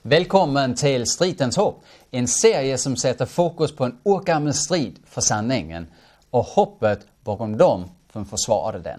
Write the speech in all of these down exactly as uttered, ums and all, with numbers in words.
Välkommen till Stridens hopp, en serie som sätter fokus på en urgammal strid för sanningen och hoppet bakom dem som försvarar den.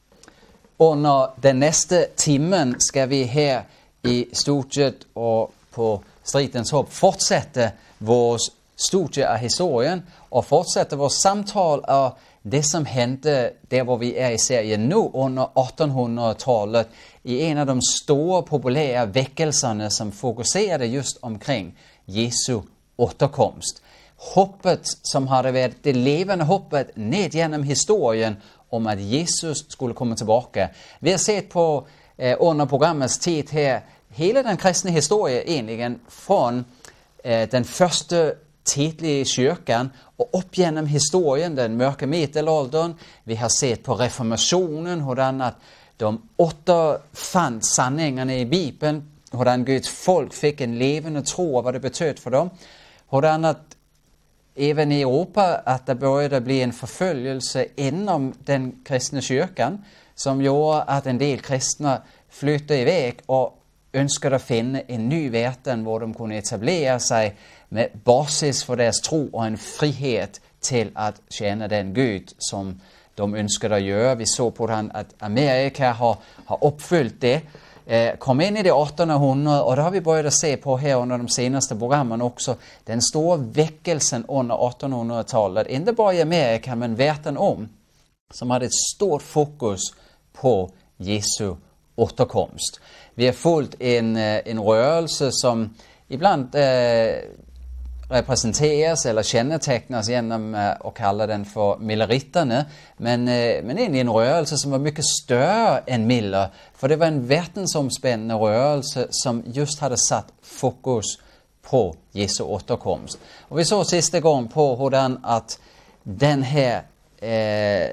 Under den nästa timmen ska vi här i Storget och på Stridens hopp fortsätta vår studie av historien och fortsätta vårt samtal av det som hände där var vi är i serien nu under artonhundratalet i en av de stora populära väckelserna som fokuserade just omkring Jesu återkomst. Hoppet som hade varit det levande hoppet ned genom historien om att Jesus skulle komma tillbaka. Vi har sett på eh, under programmets tid här hela den kristna historien egentligen från eh, den första tidliga kyrkan och upp genom historien, den mörka medelåldern. Vi har sett på reformationen, hur att de återfann sanningarna i Bibeln, hur Guds folk fick en levande tro och vad det betydde för dem. Hur att även i Europa att det började bli en förföljelse inom den kristna kyrkan som gjorde att en del kristna flyttade iväg och önskade finna en ny världen där de kunde etablera sig med basis för deras tro och en frihet till att tjäna den Gud som de önskade göra. Vi såg på att Amerika har, har uppfyllt det. Eh, kom in i det artonhundra och det har vi börjat se på här under de senaste programmen också. Den stora väckelsen under artonhundratalet, inte bara i Amerika men världen om, som hade ett stort fokus på Jesu återkomst. Vi har följt en, en rörelse som ibland eh, representeras eller kännetecknas genom eh, att kalla den för Milleritterna. Men, eh, men det är en rörelse som var mycket större än Miller. För det var en världsomspännande rörelse som just hade satt fokus på Jesu återkomst. Och vi såg sista gången på hur att den här eh,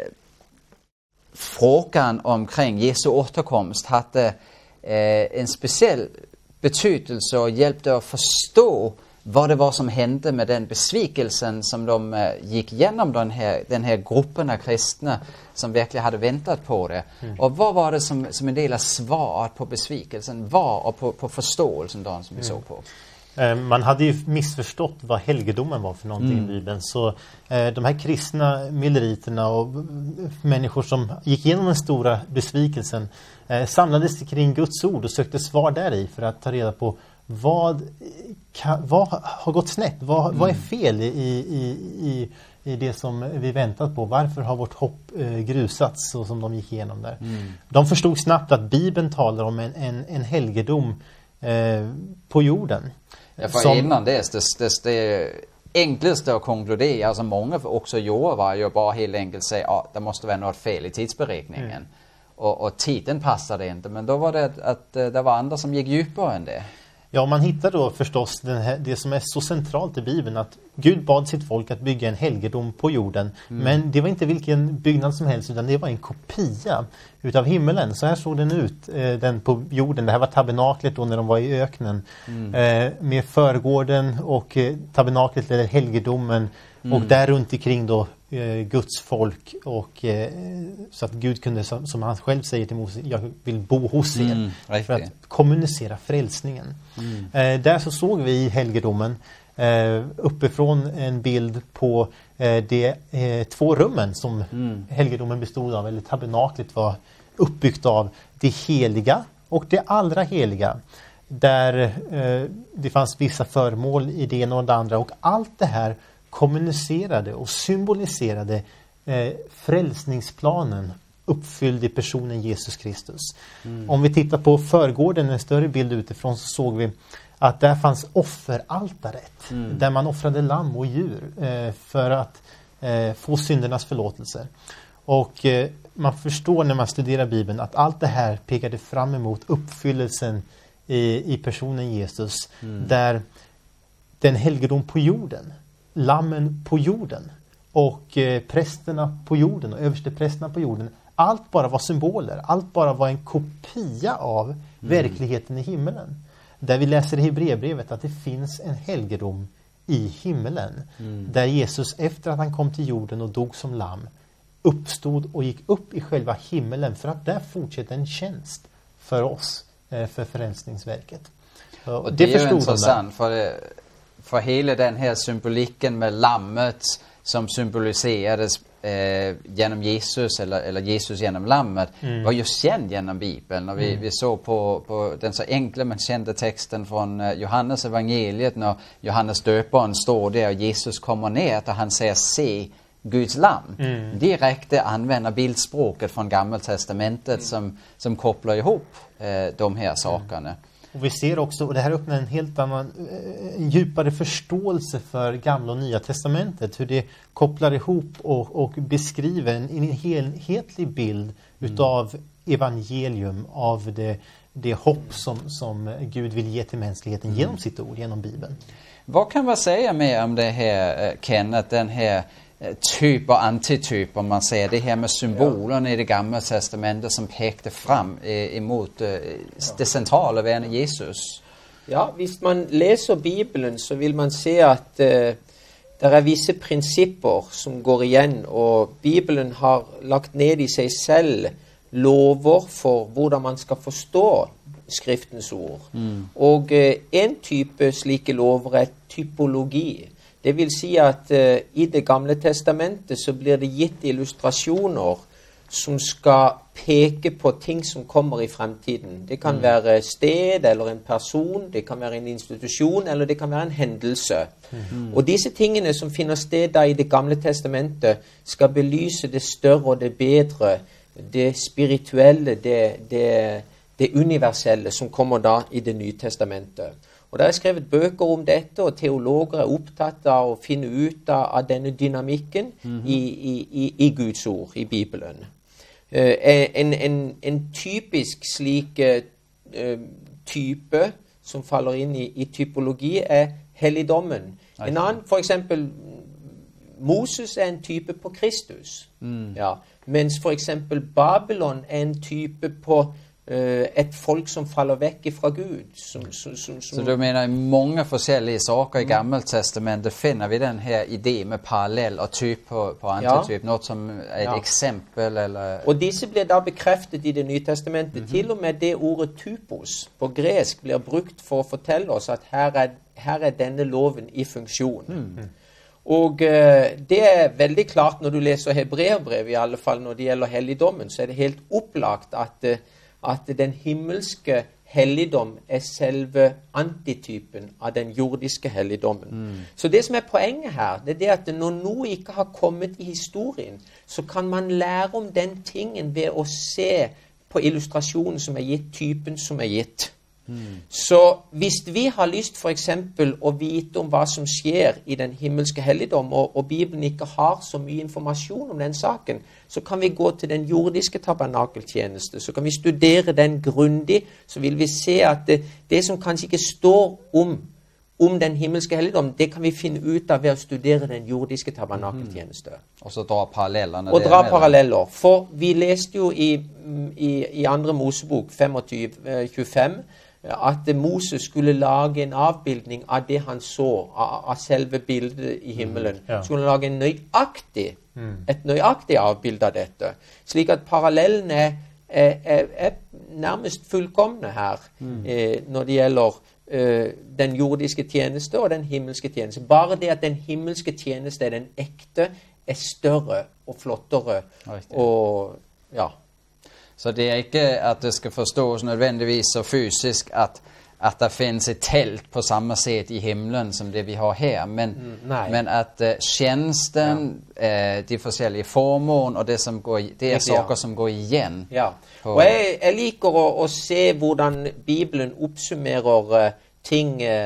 frågan omkring Jesu återkomst hade eh, en speciell betydelse och hjälpte att förstå vad det var som hände med den besvikelsen som de eh, gick igenom den här, den här gruppen av kristna som verkligen hade väntat på det. Mm. Och vad var det som, som en del av svaret på besvikelsen var och på, på förståelsen då, som vi mm. såg på? Man hade ju missförstått vad helgedomen var för någonting mm. i Bibeln. Så eh, de här kristna milleriterna och människor som gick igenom den stora besvikelsen eh, samlades kring Guds ord och sökte svar där i för att ta reda på vad, kan, vad har gått snett? Vad, mm. vad är fel i, i, i, i det som vi väntat på? Varför har vårt hopp eh, grusats så som de gick igenom där? Mm. De förstod snabbt att Bibeln talar om en, en, en helgedom eh, på jorden. Ja, för som... innan det, det, det, det enklaste att konkludera, alltså många också gjorde var ju bara helt enkelt säga att ah, det måste vara något fel i tidsberäkningen. Mm. Och, och tiden passade inte, men då var det att, att det var andra som gick djupare än det. Ja, man hittar då förstås den här, det som är så centralt i Bibeln, att Gud bad sitt folk att bygga en helgedom på jorden. Mm. Men det var inte vilken byggnad som helst, utan det var en kopia utav himmelen. Så här såg den ut, eh, den på jorden. Det här var tabernaklet då när de var i öknen. Mm. Eh, med förgården och eh, tabernaklet eller helgedomen. Mm. Och där runt omkring då eh, Guds folk. Och, eh, så att Gud kunde, som, som han själv säger till Mose, jag vill bo hos er. Mm, för att kommunicera frälsningen. Mm. Eh, där så såg vi i helgedomen eh, uppifrån en bild på eh, de eh, två rummen som mm. helgedomen bestod av, eller tabernaklet var uppbyggt av, det heliga och det allra heliga. Där eh, det fanns vissa föremål i det ena och det andra, och allt det här kommunicerade och symboliserade eh, frälsningsplanen uppfylld i personen Jesus Kristus. Mm. Om vi tittar på förgården, en större bild utifrån, så såg vi att där fanns offeraltaret. Mm. Där man offrade lamm och djur eh, för att eh, få syndernas förlåtelser. Och eh, man förstår när man studerar Bibeln att allt det här pekade fram emot uppfyllelsen i, i personen Jesus. Mm. Där den helgedom på jorden, lammen på jorden och eh, prästerna på jorden och översteprästerna på jorden, allt bara var symboler. Allt bara var en kopia av mm. verkligheten i himmelen. Där vi läser i Hebreerbrevet att det finns en helgedom i himmelen. Mm. Där Jesus, efter att han kom till jorden och dog som lamm, uppstod och gick upp i själva himmelen för att där fortsätta en tjänst för oss, eh, för frälsningsverket. Ja, och det det är ju förstod de intressant för, det, för hela den här symboliken med lammet som symboliserades eh, genom Jesus eller, eller Jesus genom lammet Mm. var ju känd genom Bibeln. Och vi, Mm. vi såg på, på den så enkla men kända texten från eh, Johannes evangeliet när Johannes döparen står där och Jesus kommer ner och han säger se Guds lam. Mm. Direkt använder bildspråket från Gamla testamentet Mm. som, som kopplar ihop eh, de här sakerna. Och vi ser också, och det här öppnar en helt annan, en djupare förståelse för Gamla och Nya testamentet. Hur det kopplar ihop och, och beskriver en, en helhetlig bild Mm. utav evangelium, av det, det hopp som, som Gud vill ge till mänskligheten genom sitt ord, genom Bibeln. Vad kan man säga mer om det här, eh, Kenneth, den här eh, typ och antityp, om man säger det här med symbolerna i det Gamla testamentet som pekte fram eh, emot eh, det centrala värnet Jesus? Ja, hvis man leser Bibelen, så vil man se at eh, det er visse prinsipper som går igjen, og Bibelen har lagt ned i seg selv lover for hvordan man skal forstå Skriftens ord. Mm. Og eh, en type slike lover er typologi. Det vil si at eh, i det gamle testamentet så blir det gitt illustrasjoner som skal peke på ting som kommer i fremtiden. Det kan være sted eller en person, det kan være en institusjon, eller det kan være en hendelse. Mm. Og disse tingene som finner sted da i det gamle testamentet skal belyse det større og det bedre, det spirituelle, det, det, det universelle som kommer da i det nye testamentet. Og det er skrevet bøker om dette, og teologer er opptatt av å finne ut av, av denne dynamikken mm-hmm. i, i, i, i Guds ord, i Bibelen. Uh, en, en, en typisk slik uh, type som faller inn i, i typologi er helligdommen. En annen, for eksempel, Moses er en type på Kristus. Mm. Ja. Mens for eksempel Babylon er en type på Uh, et folk som faller vekk fra Gud. Som, som, som, som Så du menar i många forskjellige saker i Gamla testamentet finner vi den här idén med parallell och typ på, på antityp, ja. Något som är ett ja. exempel eller... Og disse blir da bekreftet i det nye testamentet. Mm-hmm. Til og med det ordet typos på gresk blir brukt for å fortelle oss at her er, her er denne loven i funksjon. Mm. Og uh, det er veldig klart når du leser Hebreerbrevet, i alle fall når det gjelder helligdommen, så er det helt opplagt at uh, at den himmelske helligdom er selve antitypen av den jordiske helligdommen. Mm. Så det som er poenget her, det er det at når noe ikke har kommet i historien, så kan man lære om den tingen ved å se på illustrasjonen som er gitt, typen som er gitt. Mm. Så hvis vi har lyst for eksempel å vite om hva som skjer i den himmelske helligdom, og, og Bibelen ikke har så mye informasjon om den saken, så kan vi gå til den jordiske tabernakeltjeneste, så kan vi studere den grundig, så vil vi se at det, det som kanskje ikke står om, om den himmelske helligdom, det kan vi finne ut av ved å studere den jordiske tabernakeltjeneste. Mm. Og så dra parallellene. Og dra paralleller. For vi leste jo i, i, i andre Mosebok femogtyve tjuefem, at Moses skulle lage en avbildning av det han så, av, av selve bildet i himmelen. Mm, ja. Skulle lage en nøyaktig, mm. et nøyaktig avbilde av dette. Slik at parallellene er, er, er, er nærmest fullkomne her, mm. eh, når det gjelder eh, den jordiske tjeneste og den himmelske tjeneste. Bare det at den himmelske tjeneste er den ekte, er større og flottere. Riktig. Og ja. Så det er ikke at det skal forstås nødvendigvis så fysisk at, at der findes et telt på samme sted i himlen som det vi har her, men, mm, men at uh, tjenesten, ja. uh, de forskjellige formål og det, som går, det er saker ja. som går igjen. Ja, og jeg, jeg liker å, å se hvordan Bibelen oppsummerer uh, ting uh,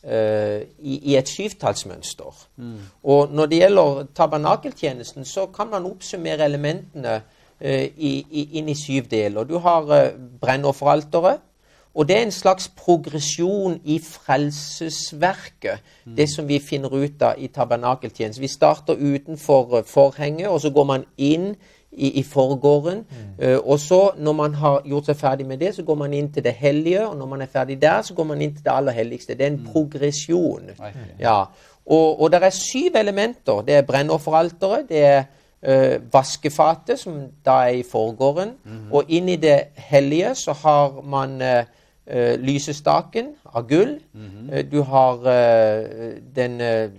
uh, i, i et syvtallsmønster. Mm. Og når det gjelder tabernakeltjenesten, så kan man oppsummere elementene Uh, i, i, inn i syv deler. Du har uh, brennofferalteret, og det er en slags progresjon i frelsesverket, mm. det som vi finner ut av i tabernakeltjenesten. Vi starter utenfor uh, forhenget, og så går man inn i, i forgården, mm. uh, og så når man har gjort seg ferdig med det, så går man inn til det hellige, og når man er ferdig der, så går man inn til det aller helligste. Det er en mm. progresjon. Mm. Ja. Og, og det er syv elementer. Det er brennofferalteret, det er Uh, vaskefatet, som da er i forgården, mm-hmm. og inn i det hellige så har man uh, eh, lysestaken av gull. Mhm. Eh, du har eh, den eh,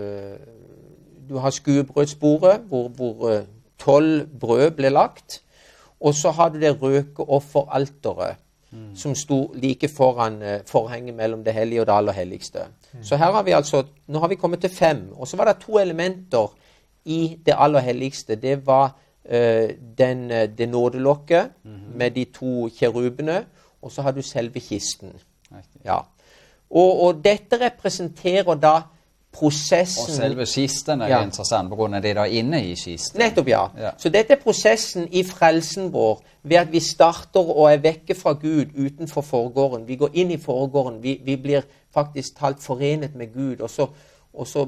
Du har skuebrødsbordet, hvor, hvor eh, tolv brød ble lagt. Og så har du det røkeofferalteret, mm. som sto like foran eh, forhenget mellom det hellige og det aller helligste. Mm. Så her har vi altså, nå har vi kommet til fem. Og så var det to elementer i det aller helligste. Det var eh, den, det nådelokket mm-hmm. med de to kjerubene, og så har du selve kisten. Ja. Og, og dette representerer da prosessen. Og selve kisten er ja. interessant på grunn av det der inne i kisten. Nettopp, ja. ja. Så dette er prosessen i frelsen vår, ved at vi starter og er vekke fra Gud utenfor forgården. Vi går inn i forgården, vi, vi blir faktisk talt forenet med Gud, og så, og så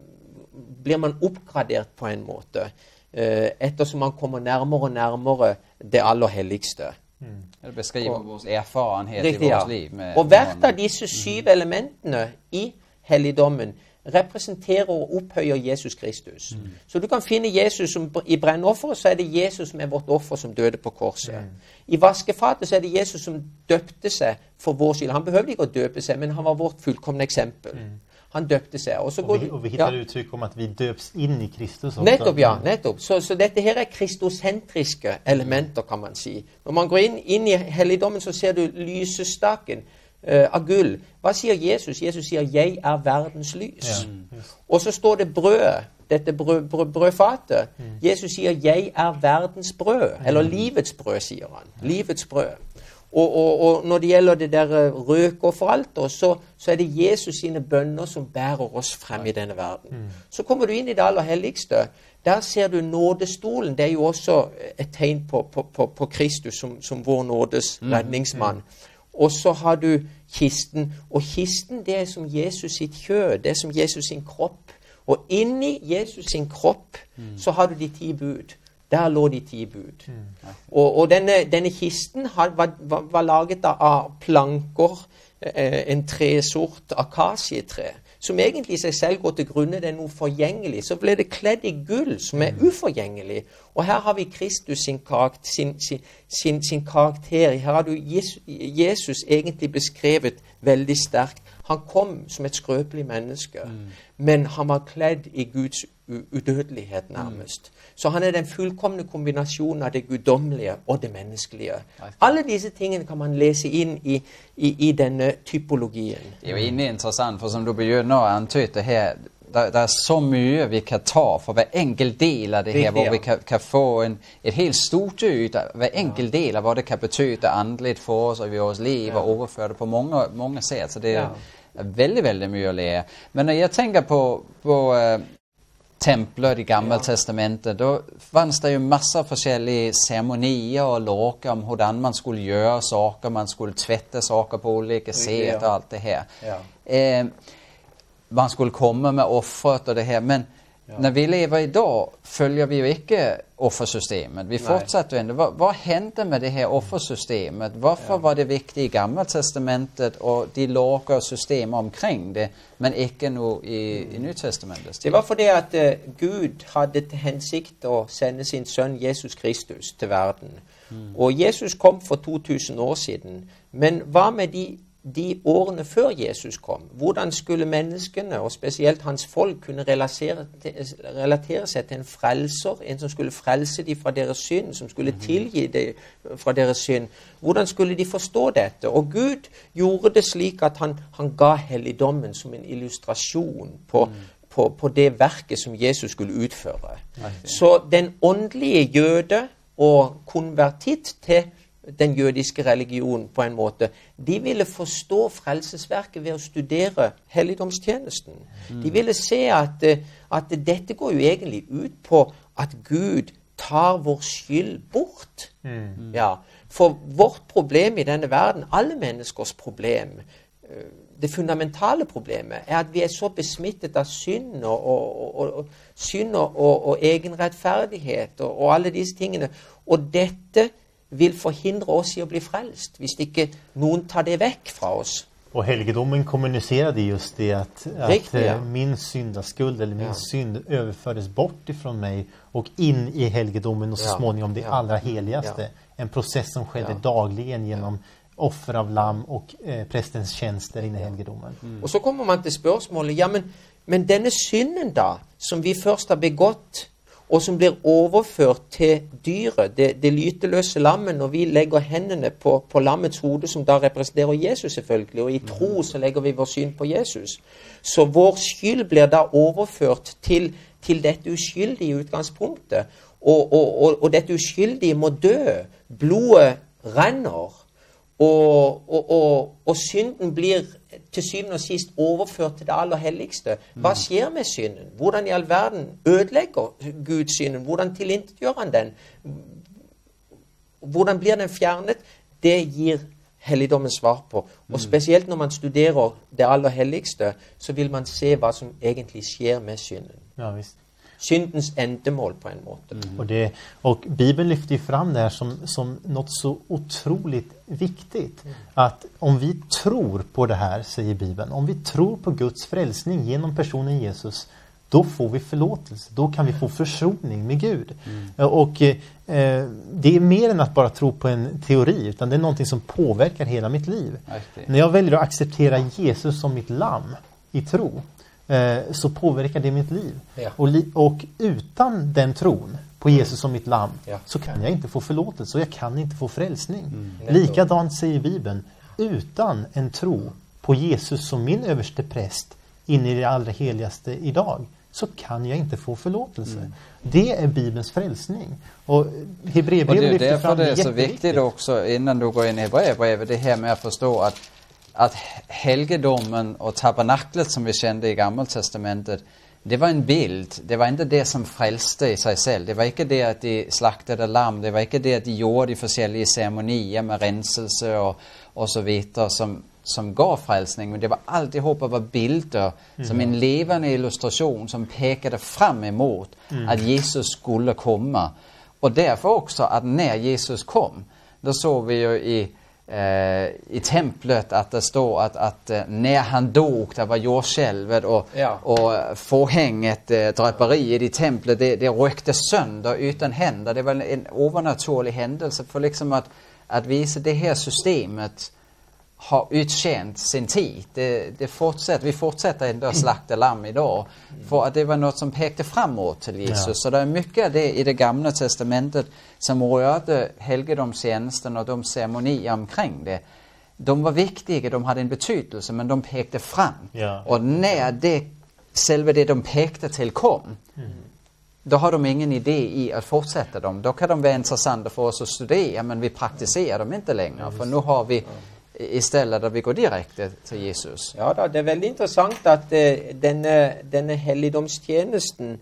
blir man oppgradert på en måte, eh, ettersom man kommer nærmere og nærmere det aller helligste. Mm. Det beskriver vår erfarenhet riktig, i vårt ja. liv. Med, og hvert av disse syv mm. elementene i helligdommen representerer og opphøyer Jesus Kristus. Mm. Så du kan finne Jesus som, i brennofferet, så er det Jesus som er vårt offer som døde på korset. Mm. I vaskefatet så er det Jesus som døpte seg for vår skyld. Han behøvde ikke å døpe seg, men han var vårt fullkomne eksempel. Mm. Han døpte seg. Og, så og, går, vi, og vi hittar ja. uttrykk om at vi døps inn i Kristus også. Nettopp, ja. nettopp. Så, så dette her er kristosentriske elementer, kan man si. Når man går inn, inn i helligdommen, så ser du lysestaken Uh, av gull. Hva sier Jesus? Jesus sier 'Jeg er verdens lys'. Ja. Og så står det brødet, dette brød, brød, brødfatet. Mm. Jesus sier 'Jeg er verdens brød', eller mm. livets brød, sier han. Livets brød. Og, og, og når det gjelder det der røkeofferalter, så, så er det Jesus sine bønner som bærer oss frem i denne verden. Mm. Så kommer du inn i det aller helligste. Der ser du nådestolen. Det er jo også et tegn på, på, på, på Kristus som, som vår nådes mm. redningsmann. Og så har du kisten, og kisten det er som Jesus sitt kjød, det er som Jesus sin kropp. Og inni Jesus sin kropp mm. så har du de ti bud. Der lå de ti bud. Mm. Og, og denne, denne kisten har, var, var, var laget av planker, eh, en tresort akasietre, som egentlig i seg selv går til grunne, det er noe forgjengelig. Så ble det kledd i gull, som er uforgjengelig. Og her har vi Kristus sin karakter, sin, sin, sin, sin karakter. Her har du Jesus, Jesus egentlig beskrevet veldig sterkt. Han kom som et skrøpelig menneske, mm. men han var kledd i Guds udødelighet nærmest. Mm. Så han er den fullkomne kombinasjonen av det guddommelige og det menneskelige. Alle disse tingene kan man lese inn i, i, i denne typologien. Det er jo egentlig interessant, for som du begynner å antyde her, der, der er så mye vi kan ta for hver enkelt del av det her, hvor vi kan, kan få en, et helt studie ut av hver enkelt del av hva det kan betyde andelig for oss og i vores liv, ja. Og overføre det på mange, mange sæt. Så det er, ja. er veldig, veldig mye å lære. Men når jeg tenker på, på uh, templer i Gamle ja. Testamentet, da fanns det jo masse forskjellige seremonier og lover om hvordan man skulle gjøre saker, man skulle tvette saker på ulike sæt og alt det her. Ja. Eh, man skulle komme med offeret og det her, men ja. Når vi lever i dag, følger vi jo ikke offersystemet. Vi fortsetter jo enda. Hva, hva hendte med det her offersystemet? Hvorfor ja. Var det viktig i Gamle Testamentet og de lover og systemer omkring det, men ikke noe i, i Nytestamentet? Det var fordi at uh, Gud hadde til hensikt å sende sin sønn Jesus Kristus til verden. Mm. Og Jesus kom for to tusen år siden. Men hva med de de årene før Jesus kom? Hvordan skulle menneskene, og spesielt hans folk, kunne relatere, til, relatere seg til en frelser, en som skulle frelse dem fra deres synd, som skulle tilgi dem fra deres synd? Hvordan skulle de forstå dette? Og Gud gjorde det slik at han, han ga helligdommen som en illustrasjon på, mm. på, på det verket som Jesus skulle utføre. Okay. Så den åndelige jøde og konvertitt til den jødiske religionen på en måte, de ville forstå frelsesverket ved å studere helligdomstjenesten. Mm. De ville se at, at dette går jo egentlig ut på at Gud tar vår skyld bort. Mm. Ja, for vårt problem i denne verden, alle menneskers problem, det fundamentale problemet er at vi er så besmittet av synd og, og, og, og, synd og, og, og egenrettferdighet og, og alle disse tingene. Og dette vil forhindre oss i å bli frelst, hvis ikke noen tar det vekk fra oss. Og helgedommen kommunicerade just det att, Riktigt, att ja. min syndaskuld eller min ja. synd överfördes bort ifrån mig och in i helgedommen och så ja. småningom det ja. allra heligaste. Ja. En process som skedde ja. dagligen genom offer av lamm och eh, prästens tjänster inne i helgedomen. Mm. Og så kommer man til spørsmålet, ja, men, men denne synden da, som vi først har begått, og som blir overført til dyret, det, det lyteløse lammet, når vi legger hendene på, på lammets hode, som da representerer Jesus selvfølgelig, og i tro så legger vi vår syn på Jesus. Så vår skyld blir da overført til, til dette uskyldige utgangspunktet, og, og, og, og dette uskyldige må dø. Blodet renner, og, og, og, og synden blir til syvende og sist overført til det aller helligste. Hva skjer med synden? Hvordan i all verden ødelegger Gud synden? Hvordan tilintetgjør han den? Hvordan blir den fjernet? Det gir helligdommen svar på. Og spesielt når man studerer det aller helligste, så vil man se hva som egentlig skjer med synden. Ja, visst. Syndens endemål på en måte. Mm. Och, det, och Bibeln lyfter ju fram det här som, som något så otroligt viktigt. Mm. Att om vi tror på det här, säger Bibeln, om vi tror på Guds frälsning genom personen Jesus, då får vi förlåtelse. Då kan vi få försoning med Gud. Mm. Och eh, det är mer än att bara tro på en teori, utan det är någonting som påverkar hela mitt liv. Okay. När jag väljer att acceptera Jesus som mitt lamm i tro, så påverkar det mitt liv. Ja. Och, li- och utan den tron på Jesus som mitt lamm, ja, så kan jag inte få förlåtelse och jag kan inte få frälsning. Mm. Likadant säger Bibeln, utan en tro på Jesus som min överste präst in i det allra heligaste idag, så kan jag inte få förlåtelse. Mm. Det är Bibelns frälsning. Och Hebreerbrevet lyfter fram det. Det är så viktigt också, innan du går in i Hebreerbrevet, det här med att förstå att att helgedomen och tabernaklet som vi kände i Gamla testamentet, det var en bild. Det var inte det som frälste i sig själv. Det var inte det att de slaktade lamm. Det var inte det att de gjorde de forskjellige ceremonier med renselse och, och så vidare som, som gav frälsning. Men det var alltihopa var bilder, mm. som en levande illustration som pekade fram emot mm. att Jesus skulle komma. Och därför också att när Jesus kom, då såg vi ju i Uh, i templet att det står att, att uh, när han dog, det var jordskälvet och, ja. och förhänget, uh, draperiet i templet, det, det rökte sönder utan händer. Det var en övernaturlig händelse för liksom att, att visa det här systemet har uttjänt sin tid. Det, det fortsätter, vi fortsätter ändå att slakta lamm idag. Mm. För att det var något som pekte framåt till Jesus. Ja. Så det är mycket av det i det Gamla testamentet som rörde helgedomstjänsten och de ceremonier omkring det. De var viktiga, de hade en betydelse, men de pekte fram. Ja. Och när det, själva det de pekte till kom, mm. då har de ingen idé i att fortsätta dem. Då kan de vara intressanta för oss att studera, men vi praktiserar dem inte längre. Ja, för nu har vi istället där vi går direkt till Jesus. Ja da, det är väldigt intressant att eh, denne, denne helligdomstjenesten,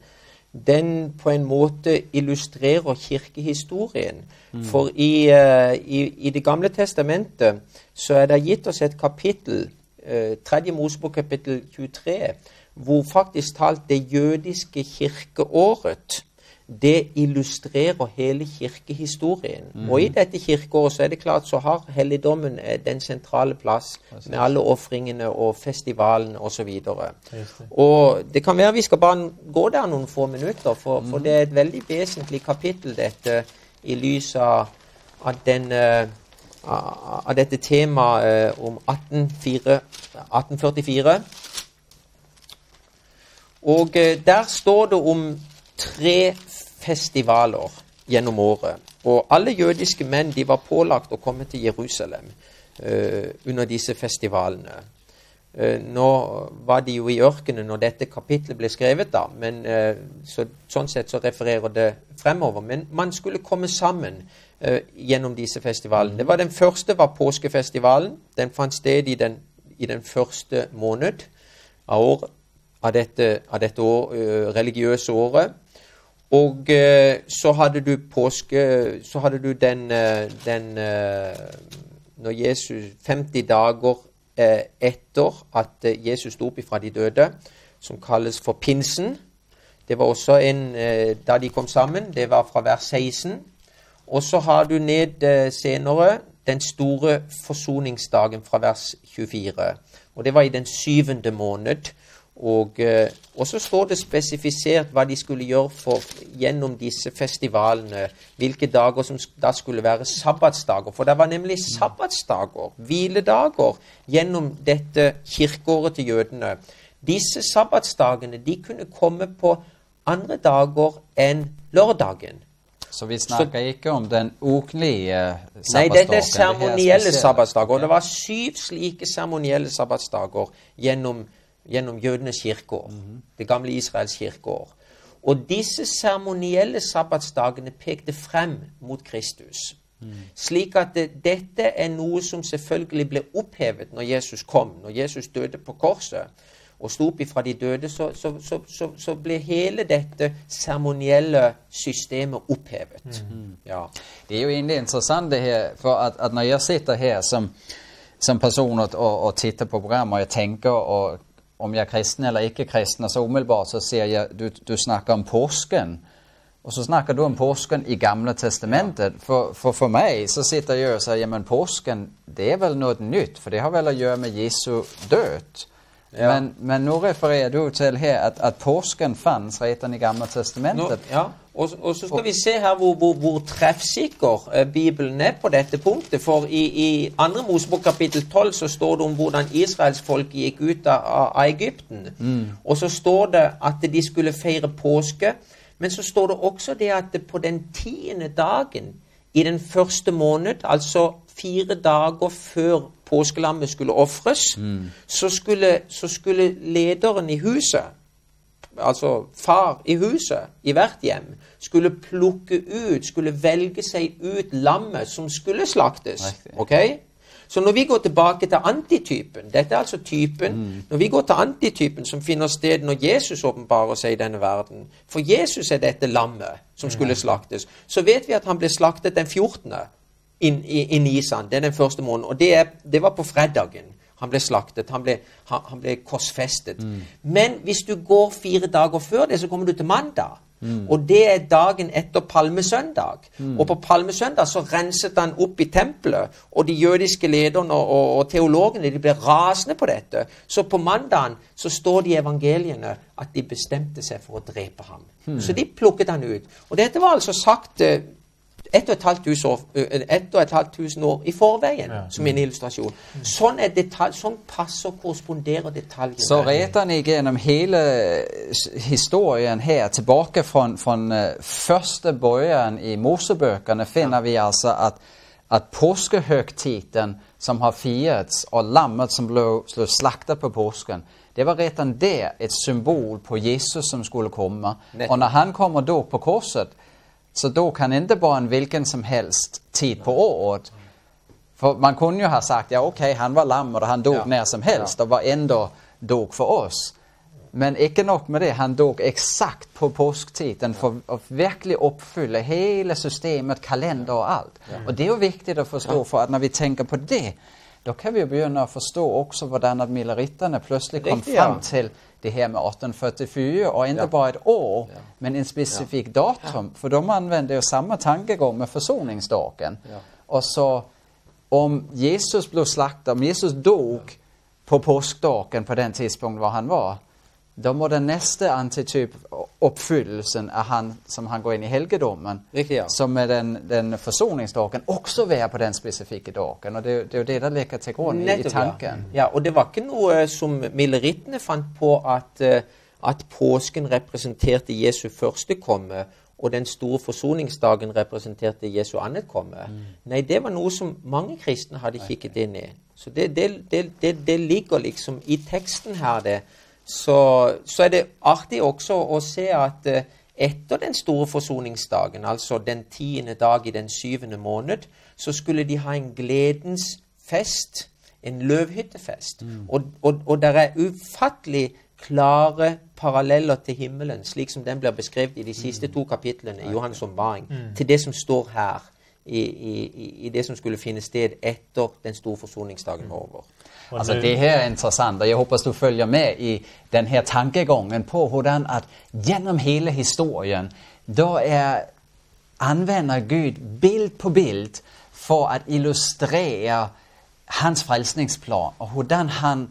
den på en måte illustrerer kirkehistorien. Mm. For i, uh, i, i det gamle testamentet så er det gitt oss et kapittel, uh, tredje Mosebok kapittel tjuetre, hvor faktisk talt det jødiske kirkeåret, det illustrerer hele kirkehistorien. Mm. Og i dette kirkeåret så er det klart så har helligdommen den sentrale plass med alle offringene og festivalen og så videre. Og det kan være vi skal bare gå der noen få minutter, for, mm. for det er et veldig vesentlig kapittel dette i lys av, av, den, uh, av dette temaet uh, om atten førtifire. Og uh, der står det om tre festivaler gjennom året. Og alle jødiske menn de var pålagt å komme til Jerusalem uh, under disse festivalene. Uh, nå var de jo i ørkenen når dette kapitlet ble skrevet, da, men uh, så, sånn sett så refererer det fremover. Men man skulle komme sammen uh, gjennom disse festivalene. Det var Den første var påskefestivalen. Den fant sted i den, i den første måned av året, av dette, av dette år, uh, religiøse året. Og uh, så hadde du påske, så hadde du den, uh, den uh, når Jesus, femti dager uh, etter at uh, Jesus sto opp ifra de døde, som kalles for pinsen. Det var også en, uh, da de kom sammen, det var fra vers seksten. Og så har du ned uh, senere den store forsoningsdagen fra vers tjuefire. Og det var i den syvende måned. Og, eh, og så står det spesifisert hva de skulle gjøre for, gjennom disse festivalene, hvilke dager som da skulle være sabbatsdager. For det var nemlig sabbatsdager, hviledager, gjennom dette kirkeåret til jødene. Disse sabbatsdagene de kunne komme på andre dager enn lørdagen. Så vi snakker så, ikke om den ukentlige sabbatsdagen? Nei, dette er seremonielle sabbatsdager. Okay. Det var syv slike seremonielle sabbatsdager gjennom gjennom jødenes kirkeår, mm-hmm. det gamle Israels kirkeår. Og disse seremonielle sabbatsdagene pekte frem mot Kristus. Mm. Slik at det, dette er noe som selvfølgelig ble opphevet når Jesus kom, når Jesus døde på korset og sto opp ifra de døde, så, så, så, så, så ble hele dette seremonielle systemet opphevet. Mm-hmm. Ja. Det er jo egentlig interessant det her, for at, at når jeg sitter her som, som person og, og titter på programmet, og jeg tenker og om jeg er kristen eller ikke kristen, så umiddelbart så ser jeg, du, du snakker om påsken, og så snakker du om påsken i Gamle Testamentet. For, for, for meg så sitter jeg og sier, jamen påsken, det er vel noe nytt, for det har vel å gjøre med Jesu død. Ja. Men, men nå refererer du til her at, at påsken fanns redan i Gamle Testamentet. Nå, ja, og, og så skal og, vi se her hvor, hvor, hvor treffsikker eh, Bibelen er på dette punktet. For i, i andre Mosebok kapittel tolv så står det om hvordan Israels folk gikk ut av, av Egypten. Mm. Og så står det at de skulle feire påske, men så står det også det at det på den tiende dagen i den første måned, altså fire dager før påskelammet skulle offres, mm. så, skulle, så skulle lederen i huset, altså far i huset, i hvert hjem, skulle plukke ut, skulle velge seg ut lammet som skulle slaktes. Ok? Så når vi går tilbake til antitypen, dette er altså typen, mm. når vi går til antitypen som finner sted når Jesus åpenbarer seg i denne verden, for Jesus er dette lammet som skulle slaktes, så vet vi at han ble slaktet den fjortende inn i Nisan, det er den første måneden, og det, er, det var på fredagen. Han ble slaktet, han ble, han, han ble korsfestet. Mm. Men hvis du går fire dager før det, så kommer du til mandag. Mm. Og det er dagen etter palmesøndag. Mm. Og på palmesøndag så renset han opp i tempelet, og de jødiske lederne og, og, og teologene, de ble rasende på dette. Så på mandagen så står det i evangeliene at de bestemte seg for å drepe ham. Mm. Så de plukket han ut. Og dette var altså sagt ett og et halvt tusen år, ett og et halvt tusen år i forveien, ja. Som en illustrasjon. Sånn, er detalj, sånn passer og korresponderer detaljene. Så reter ni gjennom hele historien her, tilbake fra, fra første bøyen i Mosebøkene, finner ja. Vi altså at, at påskehøgtiden som har firet, og lammet som ble slaktet på påsken, det var redan det et symbol på Jesus som skulle komme. Nettopp. Og når han kommer da på korset, så då kan inte bara en vilken som helst tid på året. För man kunde ju ha sagt, ja okej, okay, han var lamm och han dog ja. När som helst ja. Och var ändå dog för oss. Men inte nog med det, han dog exakt på påsktiden för att verkligen uppfylla hela systemet, kalender och allt. Ja. Och det är ju viktigt att förstå ja. För att när vi tänker på det, då kan vi ju börja förstå också hvordan att mileritterna plötsligt kom Riktigt, fram ja. Till det her med atten førtifire, og ikke ja. Bare et år, ja. Men en specifik ja. Datum, ja. For de anvender jo samme tankegång med forsoningsdagen. Ja. Og så, om Jesus blev slaktet, om Jesus dog ja. På påskdagen på den tidspunkt, hvor han var, då må den næste antityp uppfyllelsen av han, som han går inn i helgedommen, Riktigt, ja. Som er den, den forsoningsdagen, også være på den specifikke dagen. Og det, det er jo det, der ligger til grunn i, i tanken. Ja. Ja, og det var ikke noe som milerittene fant på at, at påsken representerte Jesu første komme, og den store forsoningsdagen representerte Jesu annet komme. Mm. Nei, det var noe som mange kristne hadde kikket inn i. Så det, det, det, det, det ligger liksom i teksten her, det. Så, så er det artig også å se at uh, etter den store forsoningsdagen, altså den tiende dag i den syvende måned, så skulle de ha en gledens fest, en løvhyttefest. Mm. Og, og, og der er ufattelig klare paralleller til himmelen, slik som den blir beskrevet i de siste to kapitlene i Johannes åpenbaring, mm. til det som står her, i, i, i det som skulle finne sted etter den store forsoningsdagen var over. Altså det her er interessant, og jeg håper du følger med i den her tankegången på hvordan at gjennom hele historien, da er anvender Gud bild på bild for at illustrere hans frelsningsplan, og hvordan han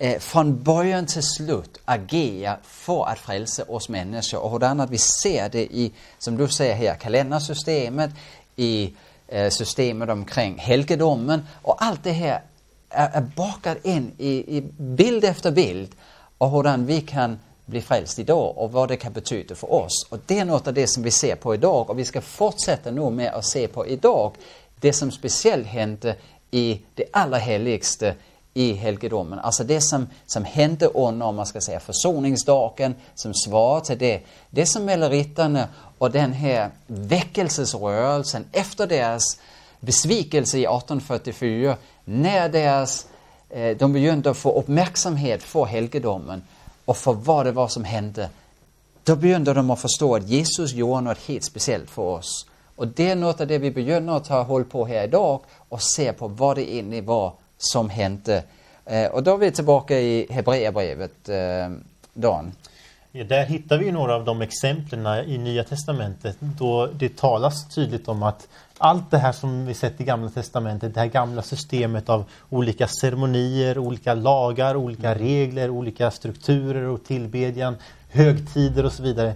eh, från början till slut agerar för att frälsa oss människor. Och hur att vi ser det i, som du säger här, kalendersystemet, i eh, systemet omkring helgedomen. Och allt det här är, är bakat in i, i bild efter bild. Och hur vi kan bli frälst idag och vad det kan betyda för oss. Och det är något av det som vi ser på idag. Och vi ska fortsätta nu med att se på idag det som speciellt hände i det allra heligste i helgedomen. Alltså det som, som hände under, om man ska säga, försoningsdagen, som svarar till det. Det som melleritterna och den här väckelsesrörelsen efter deras besvikelse i arton fyrtiofyra, när deras, eh, de begynte att få uppmärksamhet för helgedomen och för vad det var som hände. Då begynte de att förstå att Jesus gjorde något helt speciellt för oss. Och det är något av det vi begynner att ta håll på här idag och se på vad det inne var som hände. Eh, och då är vi tillbaka i Hebreerbrevet, eh, Dan. Ja, där hittar vi några av de exemplen i Nya testamentet då det talas tydligt om att allt det här som vi sett i Gamla testamentet, det här gamla systemet av olika ceremonier, olika lagar, olika regler, olika strukturer och tillbedjan, högtider och så vidare,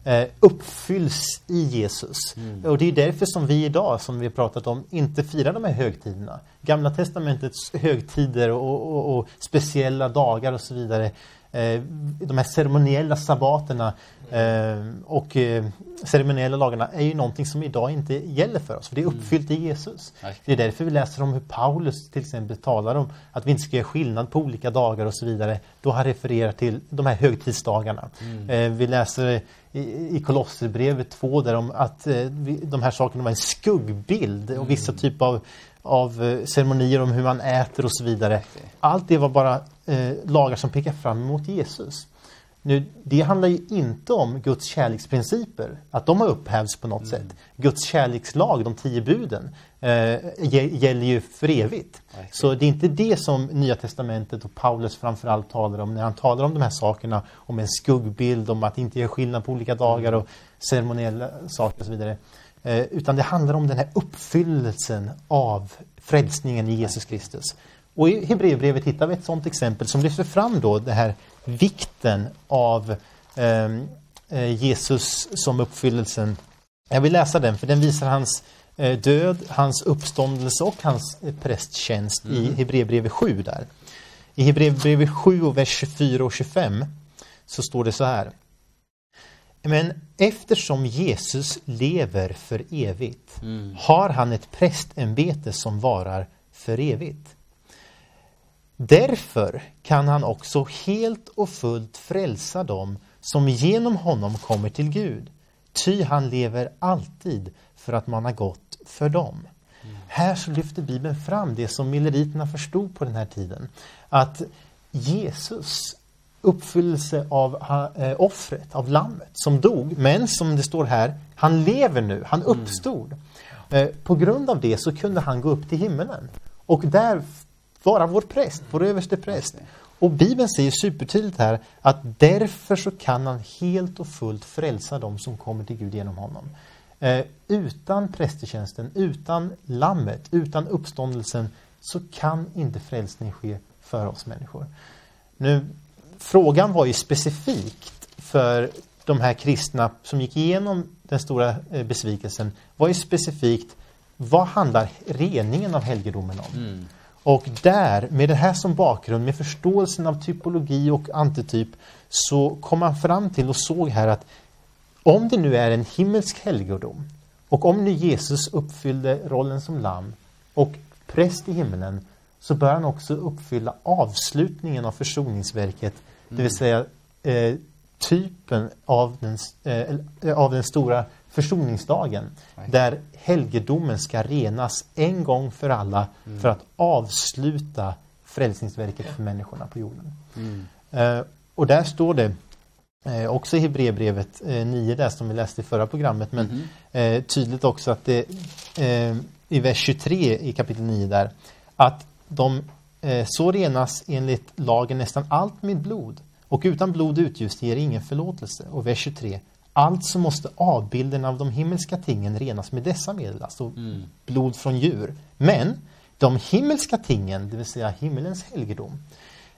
uppfylls i Jesus. Mm. Och det är därför som vi idag, som vi har pratat om, inte firar de här högtiderna. Gamla testamentets högtider och, och, och speciella dagar och så vidare, eh, de här ceremoniella sabbaterna eh, och eh, ceremoniella lagarna är ju någonting som idag inte gäller för oss. För det är uppfyllt i Jesus. Mm. Det är därför vi läser om hur Paulus till exempel talar om att vi inte ska göra skillnad på olika dagar och så vidare. Då han refererar till de här högtidsdagarna. Mm. Eh, vi läser i Kolosserbrevet två där om att eh, de här sakerna var en skuggbild och vissa mm. typer av, av eh, ceremonier om hur man äter och så vidare. Allt det var bara eh, lagar som pekar fram emot Jesus. Nu, det handlar ju inte om Guds kärleksprinciper, att de har upphävts på något mm. sätt. Guds kärlekslag, de tio buden, eh, gäller ju för evigt. Okay. Så det är inte det som Nya testamentet och Paulus framförallt talar om när han talar om de här sakerna, om en skuggbild, om att inte göra skillnad på olika dagar och ceremoniella saker och så vidare. Eh, utan det handlar om den här uppfyllelsen av frälsningen i Jesus Kristus. Och i Hebreerbrevet hittar vi ett sådant exempel som lyfter fram då det här vikten av eh, Jesus som uppfyllelsen. Jag vill läsa den för den visar hans eh, död, hans uppståndelse och hans eh, prästtjänst mm. i Hebreerbrevet sju där. I Hebreerbrevet sju och vers tjugofyra och tjugofem så står det så här. Men eftersom Jesus lever för evigt mm. har han ett prästämbete som varar för evigt. Därför kan han också helt och fullt frälsa dem som genom honom kommer till Gud. Ty han lever alltid för att man har gått för dem. Mm. Här så lyfter Bibeln fram det som milleriterna förstod på den här tiden. Att Jesus uppfyllelse av äh, offret, av lammet som dog. Men som det står här, han lever nu, han uppstod. Mm. Eh, på grund av det så kunde han gå upp till himmelen. Och där vara vår präst, vår överste präst. Och Bibeln säger supertydligt här att därför så kan han helt och fullt frälsa dem som kommer till Gud genom honom. Eh, utan prästtjänsten, utan lammet, utan uppståndelsen så kan inte frälsning ske för oss människor. Nu, frågan var ju specifikt för de här kristna som gick igenom den stora eh, besvikelsen, var ju specifikt, vad handlar reningen av helgedomen om? Mm. Och där, med det här som bakgrund, med förståelsen av typologi och antityp, så kom man fram till och såg här att om det nu är en himmelsk helgedom och om nu Jesus uppfyllde rollen som lamm och präst i himmelen, så bör han också uppfylla avslutningen av försoningsverket, mm. det vill säga eh, typen av den, eh, av den stora försoningsdagen, right. där helgedomen ska renas en gång för alla mm. för att avsluta frälsningsverket för människorna på jorden. Mm. Eh, och där står det eh, också i Hebreerbrevet eh, nio där som vi läste i förra programmet, men mm. eh, tydligt också att det eh, i vers tjugotre i kapitel nio där, att de eh, så renas enligt lagen nästan allt med blod, och utan blod utgjust ger ingen förlåtelse. Och vers tjugotre, alltså måste avbilden av de himmelska tingen renas med dessa medel, alltså mm. blod från djur. Men de himmelska tingen, det vill säga himmelens helgedom,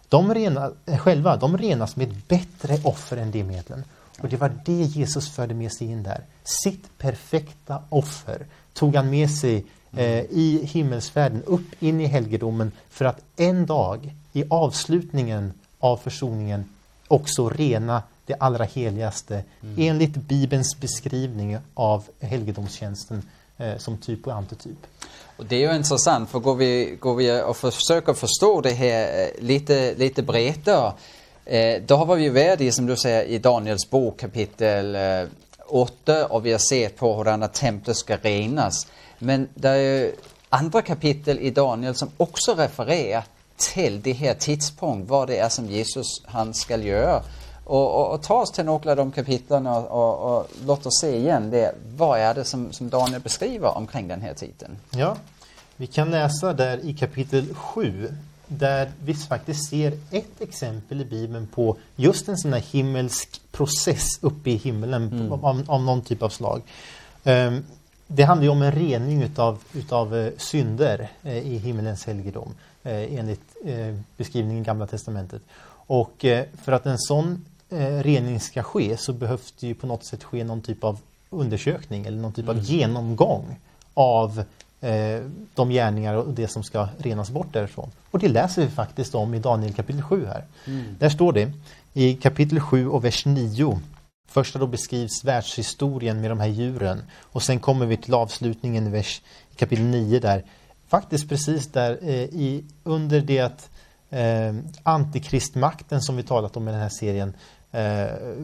de rena, själva, de renas med ett bättre offer än de medlen. Och det var det Jesus förde med sig in där. Sitt perfekta offer tog han med sig eh, i himmelsfärden upp in i helgedomen för att en dag i avslutningen av försoningen också rena det allra heligaste mm. enligt Bibelns beskrivning av helgedomstjänsten eh, som typ och antityp. Och det är ju intressant, för går vi, går vi och försöker förstå det här lite, lite bredare, eh, då har vi ju varit i, som du säger, i Daniels bok kapitel eh, åtta, och vi har sett på hur denna templet ska renas. Men det är ju andra kapitel i Daniel som också refererar till det här tidspunkt, vad det är som Jesus han ska göra. Och, och, och ta oss till några av de kapitlen och, och, och låt oss se igen det. Vad är det som, som Daniel beskriver omkring den här tiden? Ja, vi kan läsa där i kapitel sju, där vi faktiskt ser ett exempel i Bibeln på just en sån här himmelsk process uppe i himmelen mm. av, av någon typ av slag. Um, det handlar ju om en rening utav, utav uh, synder uh, i himmelens helgedom uh, enligt uh, beskrivningen i Gamla testamentet. Och uh, för att en sån uh, rening ska ske så behövs det ju på något sätt ske någon typ av undersökning eller någon typ mm. av genomgång av eh, de gärningar och det som ska renas bort därifrån. Och det läser vi faktiskt om i Daniel kapitel sju här. Mm. Där står det i kapitel sju och vers nio. Första då beskrivs världshistorien med de här djuren. Och sen kommer vi till avslutningen i vers i kapitel nio där. Faktiskt precis där eh, i, under det att eh, antikristmakten som vi talat om i den här serien eh,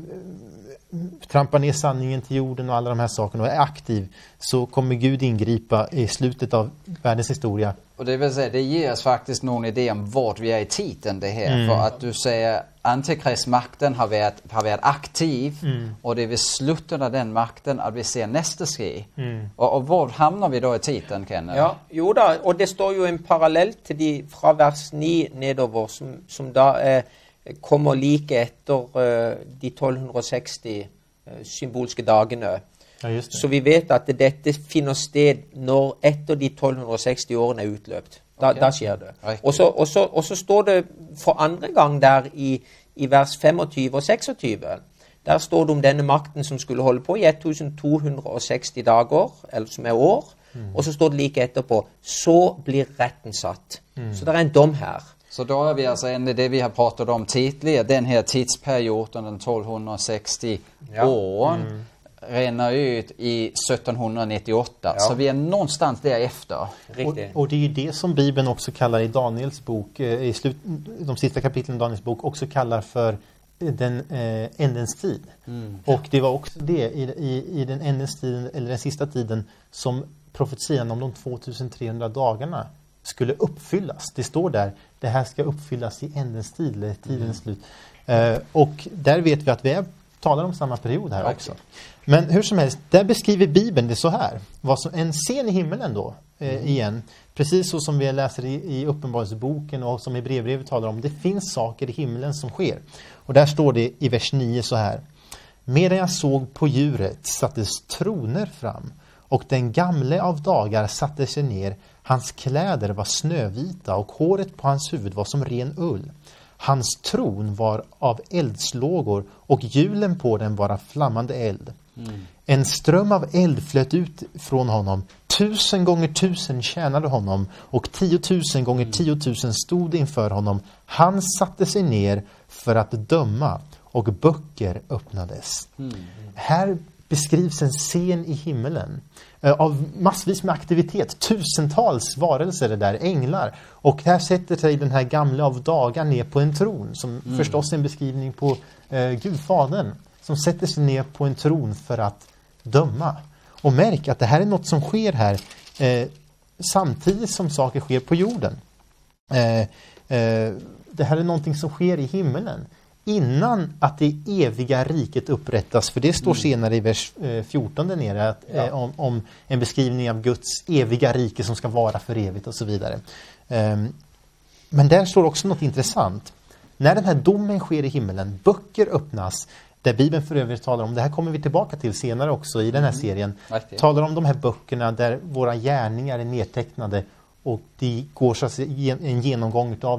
trampar ner sanningen till jorden och alla de här sakerna och är aktiv, så kommer Gud ingripa i slutet av världens historia. Och det vill säga, det ger oss faktiskt någon idé om vart vi är i tiden det här. Mm. För att du säger antikristmakten har varit, har varit aktiv mm. och det är vid slutet av den makten att vi ser nästa ske. Mm. Och, och var hamnar vi då i tiden, Kenneth? Ja, jo då, och det står ju en parallell till de från vers nio nedover som, som då eh, kommer lika efter eh, de tolvhundrasextio eh, symbolska dagarna. Ja, just det. Så vi vet att detta finner sted när efter de tolvhundrasextio åren är utlöpt. Da, okay. Där sker det. Och så, och, så, och så står det för andra gång där i, i vers tjugofem och tjugosextio. Där står det om denna makten som skulle hålla på i ettusentvåhundrasextio dagar, eller som är år. Mm. Och så står det lika efterpå, så blir rätten satt. Mm. Så där är en dom här. Så då är vi alltså inne i det vi har pratat om tidigare, den här tidsperioden, den tolvhundrasextio ja. åren. Mm. Renner ut i sjuttonhundranittioåtta. Ja. Så vi är någonstans därefter. Och, och det är ju det som Bibeln också kallar i Daniels bok, i slut, de sista kapitlen i Daniels bok, också kallar för den eh, ändens tid. Mm. Och det var också det i, i, i den ändens tiden, eller den sista tiden, som profetian om de tvåtusentrehundra dagarna skulle uppfyllas. Det står där, det här ska uppfyllas i ändens tid, eller tidens mm. slut. Eh, och där vet vi att vi är talar om samma period här okay. också. Men hur som helst, där beskriver Bibeln det så här. Vad som, en scen i himmelen då, eh, mm. igen. Precis så som vi läser i, i Uppenbarelseboken och som i brevbrevet talar om. Det finns saker i himmelen som sker. Och där står det i vers nio så här. Medan jag såg på djuret sattes troner fram. Och den gamle av dagar satte sig ner. Hans kläder var snövita och håret på hans huvud var som ren ull. Hans tron var av eldslågor och hjulen på den var av flammande eld. Mm. En ström av eld flöt ut från honom. Tusen gånger tusen tjänade honom och tiotusen gånger tiotusen stod inför honom. Han satte sig ner för att döma och böcker öppnades. Mm. Här beskrivs en scen i himmelen av massvis med aktivitet, tusentals varelser det där, änglar, och här sätter sig den här gamla av dagar ner på en tron som mm. förstås är en beskrivning på eh, Gudfadern som sätter sig ner på en tron för att döma. Och märk att det här är något som sker här eh, samtidigt som saker sker på jorden. Eh, eh, det här är någonting som sker i himmelen innan att det eviga riket upprättas. För det står mm. senare i vers fjorton där nere att, ja. eh, om, om en beskrivning av Guds eviga rike som ska vara för evigt och så vidare. Um, men där står också något intressant. När den här domen sker i himmelen, böcker öppnas, där Bibeln för övrigt talar om, det här kommer vi tillbaka till senare också i den här mm. serien, okay. talar om de här böckerna där våra gärningar är nedtecknade och det går så att säga en genomgång av det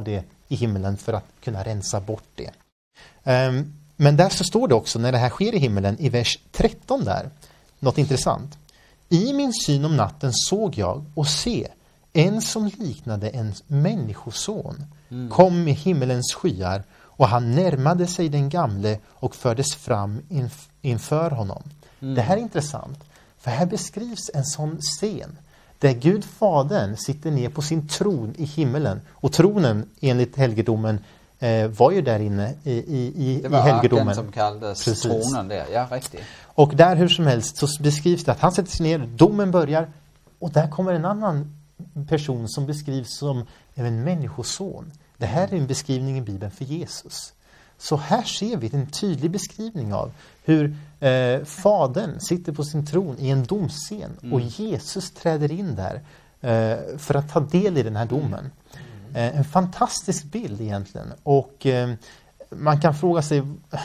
i himmelen för att kunna rensa bort det. Um, men där så står det också när det här sker i himmelen i vers tretton där, något intressant. I min syn om natten såg jag och se en som liknade en människoson mm. kom med himmelens skyar och han närmade sig den gamle och fördes fram inf- inför honom. Mm. Det här är intressant, för här beskrivs en sån scen där Gud Fadern sitter ner på sin tron i himmelen. Och tronen enligt helgedomen eh, var ju där inne i, i, i, det var i helgedomen. arken som kallades Precis. Tronen där, ja riktigt. Och där hur som helst så beskrivs det att han sätter sig ner, domen börjar och där kommer en annan person som beskrivs som en människoson. Det här är en beskrivning i Bibeln för Jesus. Så här ser vi en tydlig beskrivning av hur eh, Fadern sitter på sin tron i en domscen mm. och Jesus träder in där eh, för att ta del i den här domen. Mm. Eh, en fantastisk bild egentligen. Och eh, man kan fråga sig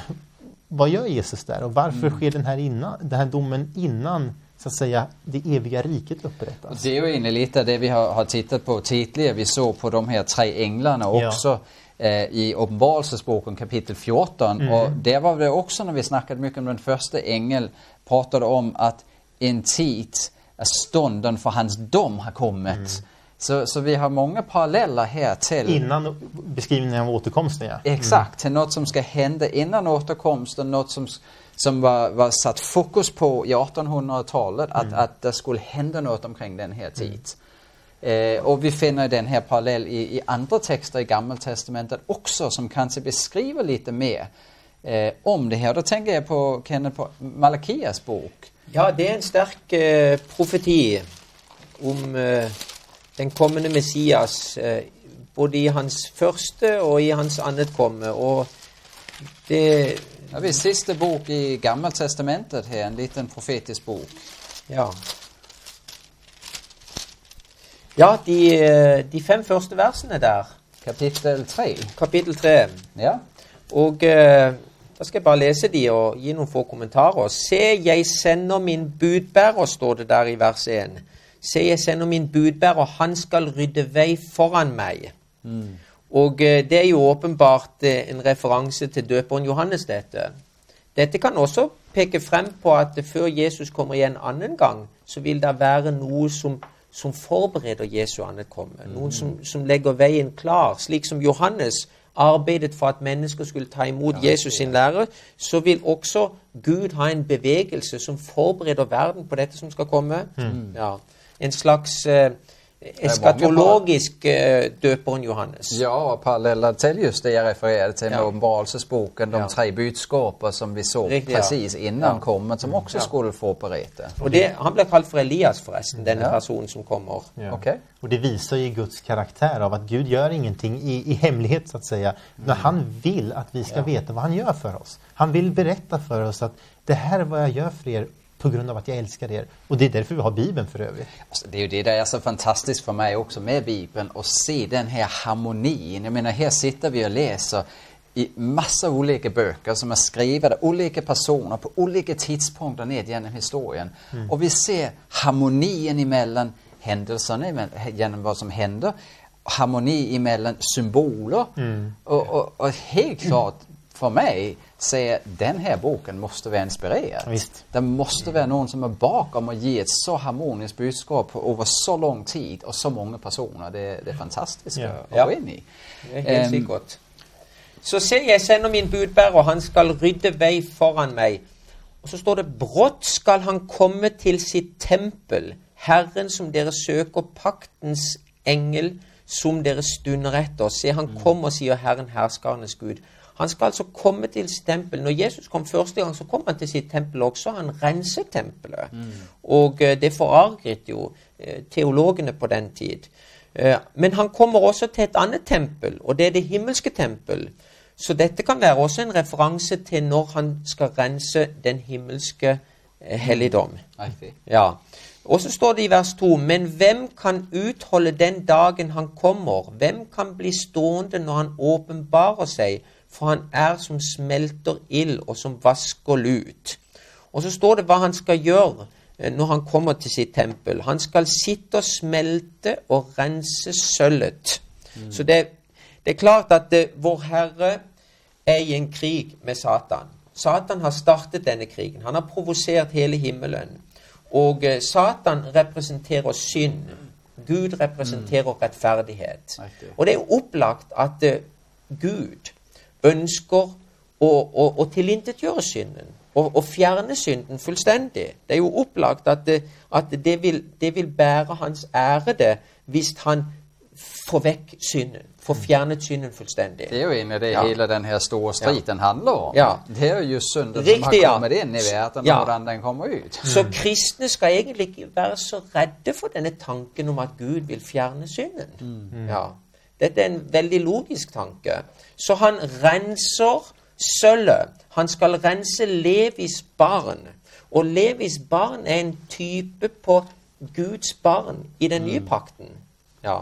vad gör Jesus där och varför mm. sker den här, innan, den här domen innan så att säga det eviga riket upprättas? Det är ju inne lite det vi har, har tittat på tidigare. Vi såg på de här tre änglarna också. Ja. I Uppenbarelsesboken kapitel fjorton mm. och det var det också när vi snackade mycket om den första ängel pratade om att en tid är stunden för hans dom har kommit. Mm. Så, så vi har många paralleller här till innan beskrivningen av återkomsten. Ja. Exakt, mm. till något som ska hända innan återkomsten, något som, som var, var satt fokus på i artonhundratalet mm. att, att det skulle hända något omkring den här tiden. Mm. Eh, och vi finner den här parallell i, i andra texter i Gamla testamentet också som kanske beskriver lite mer eh, om det här. Då tänker jag på, Kenneth, på Malakias bok. Ja, det är en stark eh, profeti om eh, den kommande Messias eh, både i hans första och i hans annat komme. Och det... Ja, vi sista bok i Gamla testamentet här, en liten profetisk bok. Ja. Ja, de, de fem första verserna där. Kapitel tre. Kapitel tre. Ja. Och eh, då ska jag bara läsa de och ge några få kommentarer. Se, jag sänder min budbärare, står det där i vers ett. Se, jag sänder min budbärare, han ska rydda väg foran mig. Mm. Och eh, det är ju uppenbart eh, en referens till döparen Johannes detta. Detta kan också peka fram på att för Jesus kommer igen en annan gång så vill det vara något som som förbereder Jesu ankomst. Mm. Någon som, som lägger vägen klar. Slik som Johannes arbetet för att människor skulle ta emot ja, Jesus sin lära, så vill också Gud ha en bevägelse som förbereder världen på detta som ska komma. Mm. Ja. En slags eh, eskatologisk eh, döparen Johannes. Ja, parallella till just det jag refererade till med ja. Uppenbarelsesboken, de ja. tre budskaper som vi såg Riktigt, precis ja. innan ja. kommer, som också ja. skulle få berätta. Och det, han blev kallad för Elias förresten, den ja. person som kommer. Ja. Okay. Och det visar ju Guds karaktär av att Gud gör ingenting i, i hemlighet så att säga. Mm. Men han vill att vi ska ja. veta vad han gör för oss. Han vill berätta för oss att det här är vad jag gör för er på grund av att jag älskar er. Och det är därför vi har Bibeln för övrigt. Alltså, det är ju det där är så fantastiskt för mig också med Bibeln. Och se den här harmonin. Jag menar, här sitter vi och läser i massa olika böcker som är skrivna olika personer på olika tidpunkter ned genom historien. Mm. Och vi ser harmonin emellan händelserna, genom vad som händer. Harmoni emellan symboler. Mm. Och, och, och helt klart för mig säger den här boken måste vara inspirerad. Visst. Det måste vara någon som är bakom och ger ett så harmoniskt budskap över så lång tid och så många personer. Det, det är fantastiskt ja. att ja. gå in i. Det är helt um, sikkert. Så ser jag sänder min budbärare och han skall rydda väg foran mig. Och så står det, brått skall han komma till sitt tempel, Herren som dere söker, paktens ängel som dere stunder efter. Se, han mm. kommer, säger Herren, härskarnes Gud. Han ska alltså komma till sitt tempel. När Jesus kom första gången så kom han till sitt tempel också. Han rensade templet. Mm. Och eh, det förargret ju eh, teologerna på den tid. Eh, men han kommer också till ett annat tempel. Och det är det himmelska tempel. Så detta kan vara också en referens till när han ska rensa den himmelska eh, helgedom. Mm. Ja. Och så står det i vers två. Men vem kan uthålla den dagen han kommer? Vem kan bli stående när han uppenbarar sig? För han är som smälter ill och som vaskar lut. Och så står det vad han ska göra när han kommer till sitt tempel. Han ska sitta och smälta och rensa söllet. Mm. Så det, Det er klart at uh, vår Herre er i en krig med Satan. Satan har startet denne krigen. Han har provosert hele himmelen. Og uh, Satan representerer synd. Gud representerer mm. rettferdighet. Og det er jo opplagt at uh, Gud ønsker å, å, å tilintetgjøre synden. Og, og fjerne synden fullstendig. Det er jo opplagt at, det, at det, vil, det vil bære hans ære det, hvis han får vekk synden. Får fjernet synden fullstendig. Det er jo en av det ja. hele den her store striden ja. handler om. Ja. Det er jo synden Riktig, som har kommet inn i verden, ja. hvordan den kommer ut. Så kristne skal egentlig ikke være så redde for denne tanken om at Gud vil fjerne synden. Mm. Ja. Dette er en veldig logisk tanke. Så han renser sølvet. Han skal rense Levis barn. Og Levis barn er en type på Guds barn i den nye pakten. Ja.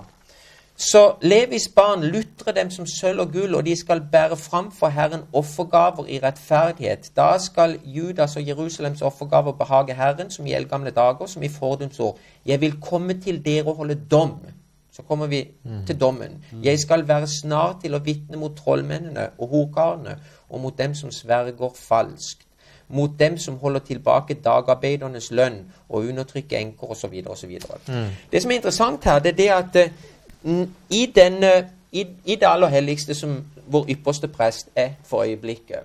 Så Levis barn lutrer dem som sølv og gull, og de skal bære fram for Herren offergaver i rettferdighet. Da skal Judas og Jerusalems offergaver behage Herren, som i eldgamle dager, som i fordums år. Jeg vil komme til dere og holde dom. Så kommer vi mm. til dommen. Mm. Jeg skal være snar til å vitne mot trollmennene og horkarene, og mot dem som sverger falskt, mot dem som holder tilbake dagarbeidernes lønn, og undertrykker enker, osv., osv. Mm. Det som er interessant her, det er det at uh, i, denne, i, i det aller helligste som vår ypperste prest er for øyeblikket,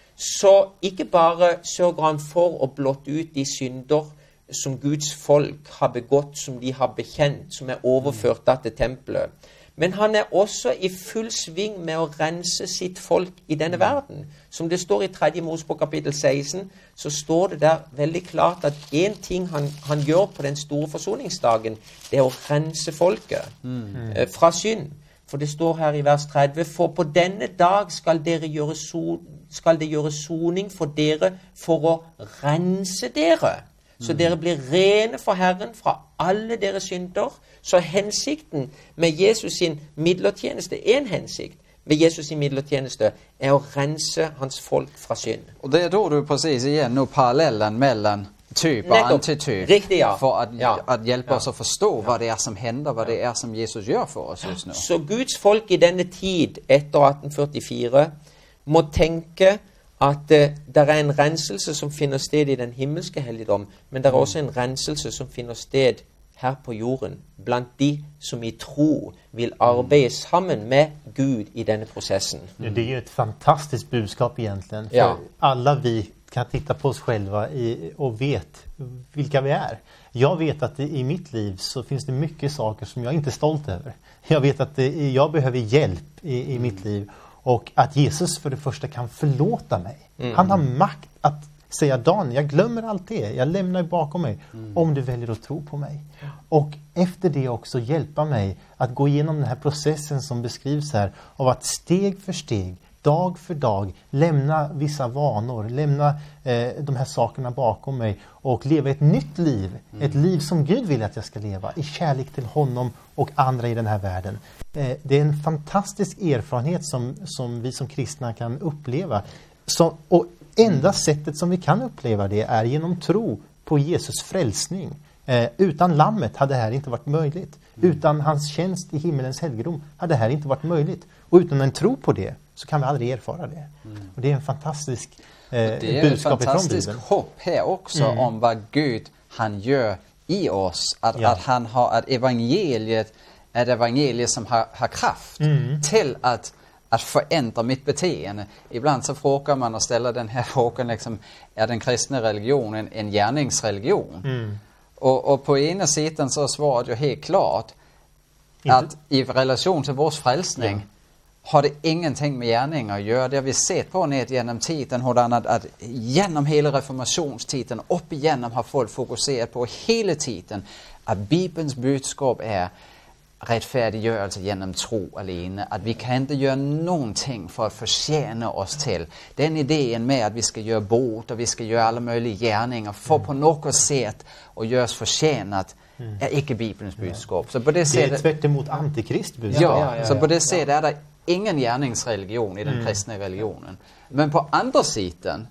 så ikke bare sørger han for å blotte ut de synder som Guds folk har begått, som de har bekjent, som er overført da til tempelet, men han er også i full sving med å rense sitt folk i denne verden. Som det står i tredje Mosebok kapittel seksten, så står det der veldig klart at en ting han, han gjør på den store forsoningsdagen, det er å rense folket mm. eh, fra synd. For det står her i vers tretti, for på denne dag skal, dere gjøre so, skal det gjøre soning for dere for å rense dere. Så dere blir rene for Herren fra alle deres synder. Så hensikten med Jesus sin midlertjeneste, en hensikt med Jesus sin midlertjeneste, er å rense hans folk fra synd. Og det er da du precis igjen nå parallellen mellom typ og antityp. Riktig, ja. For at, ja. at hjelpe ja. oss å forstå ja. hva det er som hender, hva det er som Jesus gjør for oss just nå. Så Guds folk i denne tid etter atten førtifire må tenke at uh, det er en renselse som finner sted i den himmelske helligdom, men det er også en renselse som finner sted her på jorden, blant de som i tro vil arbeide sammen med Gud i denne processen. Mm. Det är ju ett fantastiskt budskap egentligen. För ja. alla vi kan titta på oss själva i, och vet vilka vi är. Jag vet att det, i mitt liv så finns det mycket saker som jag inte är stolt över. Jag vet att det, jag behöver hjälp i, i mm. mitt liv. Och att Jesus för det första kan förlåta mig. Mm. Han har makt att säga, Dan, jag glömmer allt det. Jag lämnar bakom mig. Mm. Om du väljer att tro på mig. Ja. Och efter det också hjälpa mig att gå igenom den här processen som beskrivs här. Av att steg för steg, dag för dag, lämna vissa vanor. Lämna eh, de här sakerna bakom mig. Och leva ett nytt liv. Mm. Ett liv som Gud vill att jag ska leva. I kärlek till honom och andra i den här världen. Eh, det är en fantastisk erfarenhet som, som vi som kristna kan uppleva. Så, och enda sättet som vi kan uppleva det är genom tro på Jesus frälsning. Eh, utan lammet hade det här inte varit möjligt. Mm. Utan hans tjänst i himmelens helgedom hade det här inte varit möjligt. Och utan en tro på det så kan vi aldrig erfara det. Mm. Och det är en fantastisk eh, det är budskap en fantastisk hopp här också mm. om vad Gud han gör i oss. Att, ja. att han har att evangeliet är evangeliet som har, har kraft mm. till att att förändra mitt beteende. Ibland så frågar man och ställer den här frågan liksom, är den kristna religionen en gärningsreligion? Mm. Och, och på ena sidan så svarar ju helt klart inte. Att i relation till vår frälsning ja. har det ingenting med gärningar att göra. Det har vi sett på ned genom tiden hur att, att genom hela reformationstiden upp igenom har folk fokuserat på hela tiden att Bibelns budskap är rättfärdiggörelse genom tro alene. Att vi kan inte göra någonting för att förtjäna oss till. Den idén med att vi ska göra bot och vi ska göra alla möjliga gärningar för mm. på något sätt och göra oss förtjänat mm. är inte Bibelns budskap. Så på det, det är tvärt emot antikristbudskap. Ja, ja, ja, ja, så på det sättet är det ingen gärningsreligion i den mm. kristna religionen. Men på andra sidan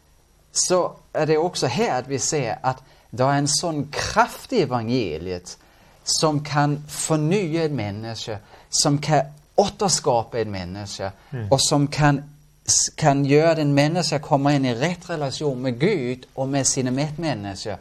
så är det också här att vi ser att det är en sån kraft i evangeliet som kan förnya ett människa, som kan återskapa en människa Mm. och som kan, kan göra den människa komma in i rätt relation med Gud och med sina medmänniskor.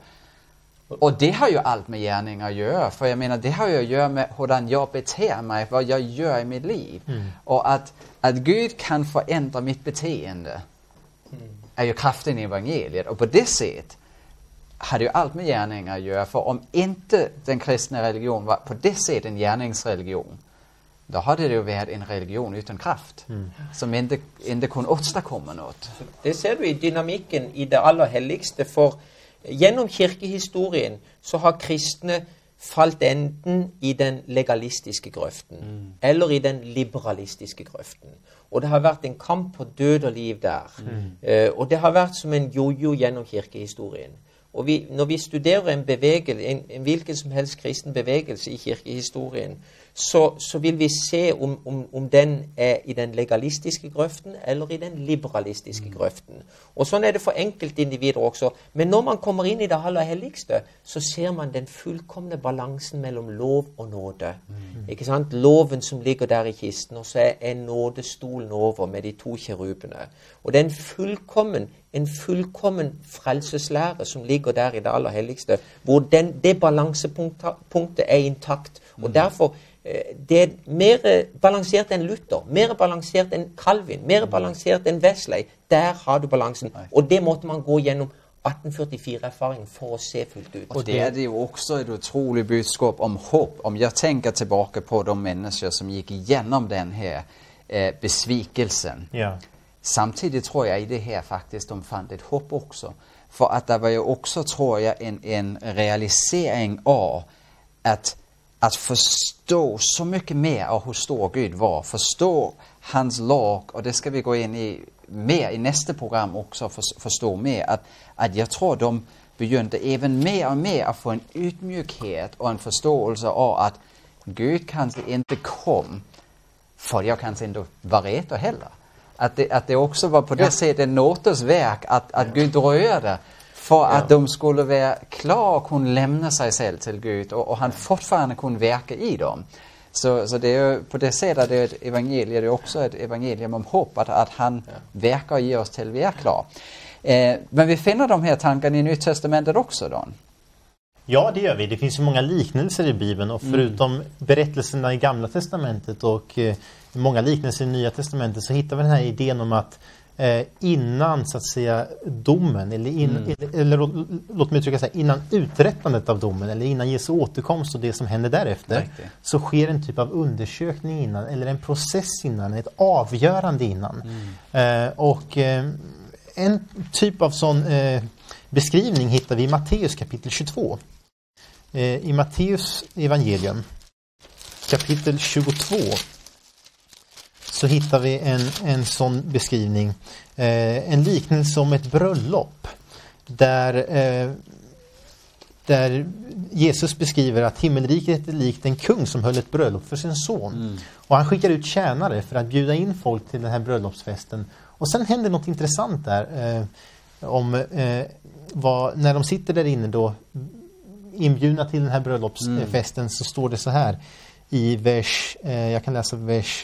Och det har ju allt med gärningar att göra. För jag menar, det har ju att göra med hur jag beter mig, vad jag gör i mitt liv. Mm. Och att, att Gud kan förändra mitt beteende mm. är ju kraften i evangeliet. Och på det sättet har det ju allt med gärningar att göra. För om inte den kristna religion var på det sättet en gärningsreligion, då hade det ju varit en religion utan kraft. Mm. Som inte, inte kunde åstadkomma något. Det ser du i dynamiken i det allra helligste. För genom kirkehistorien så har kristne fallit enten i den legalistiske grøften mm. eller i den liberalistiske grøften. Og det har vært en kamp på død og liv der. Mm. Uh, og det har vært som en jojo gjennom kirkehistorien. Og vi, når vi studerer en bevegelse, en, en hvilken som helst kristen bevegelse i kirkehistorien, så, så vil vi se om, om, om den er i den legalistiske grøften eller i den liberalistiske mm. grøften. Og sånn er det for enkeltindivider også. Men når man kommer inn i det aller helligste, så ser man den fullkomne balansen mellom lov og nåde. Mm. Ikke sant? Loven som ligger der i kisten, og så er, er nådestolen over med de to kjerubene. Og det er en fullkommen, en fullkommen frelseslære som ligger der i det aller helligste, hvor den, det balansepunktet er intakt. Og mm. derfor det er mer balansert enn Luther, mer balansert enn Calvin, mer balansert enn Wesley. Der har du balansen. Og det måtte man gå gjennom atten førtifire-erfaringen for å se fullt ut. Och det är det ju också ett otroligt budskap om hopp. Om jag tänker tillbaka på de människor som gick igenom den här eh, besvikelsen. Ja. Samtidigt tror jag i det här faktiskt de fann ett hopp också. För att det var ju också, tror jag, en, en realisering av att Att förstå så mycket mer av hur stor Gud var. Förstå hans lag. Och det ska vi gå in i mer i nästa program också. För, förstå mer. Att, att jag tror de begynte även mer och mer att få en utmjukhet och en förståelse av att Gud kanske inte kom för jag kanske inte var rätt heller. Att det, att det också var på det ja. sättet nåtens verk att, att Gud rörde. För ja. att de skulle vara klara och kunna lämna sig själv till Gud. Och, och han fortfarande kunde verka i dem. Så, så det är ju på det sättet det är ett evangelium. Det är också ett evangelium om hopp. Att, att han ja. verkar och ger oss till vi är klara. Eh, men vi finner de här tankarna i Nya Testamentet också då? Ja, det gör vi. Det finns ju många liknelser i Bibeln. Och förutom mm. berättelserna i Gamla Testamentet och eh, många liknelser i Nya Testamentet så hittar vi den här idén om att Eh, innan så att säga domen eller, in, mm. eller, eller låt mig uttrycka så här, innan uträttandet av domen eller innan Jesu återkomst och det som händer därefter Riktigt. så sker en typ av undersökning innan eller en process innan, ett avgörande innan. Mm. Eh, och eh, en typ av sån eh, beskrivning hittar vi i Matteus kapitel tjugotvå. Eh, I Matteus evangelium kapitel tjugotvå så hittar vi en, en sån beskrivning. Eh, en liknelse om ett bröllop. Där, eh, där Jesus beskriver att himmelriket är likt en kung som höll ett bröllop för sin son. Mm. Och han skickar ut tjänare för att bjuda in folk till den här bröllopsfesten. Och sen händer något intressant där. Eh, om eh, vad, när de sitter där inne då inbjudna till den här bröllopsfesten mm. så står det så här i vers, eh, jag kan läsa vers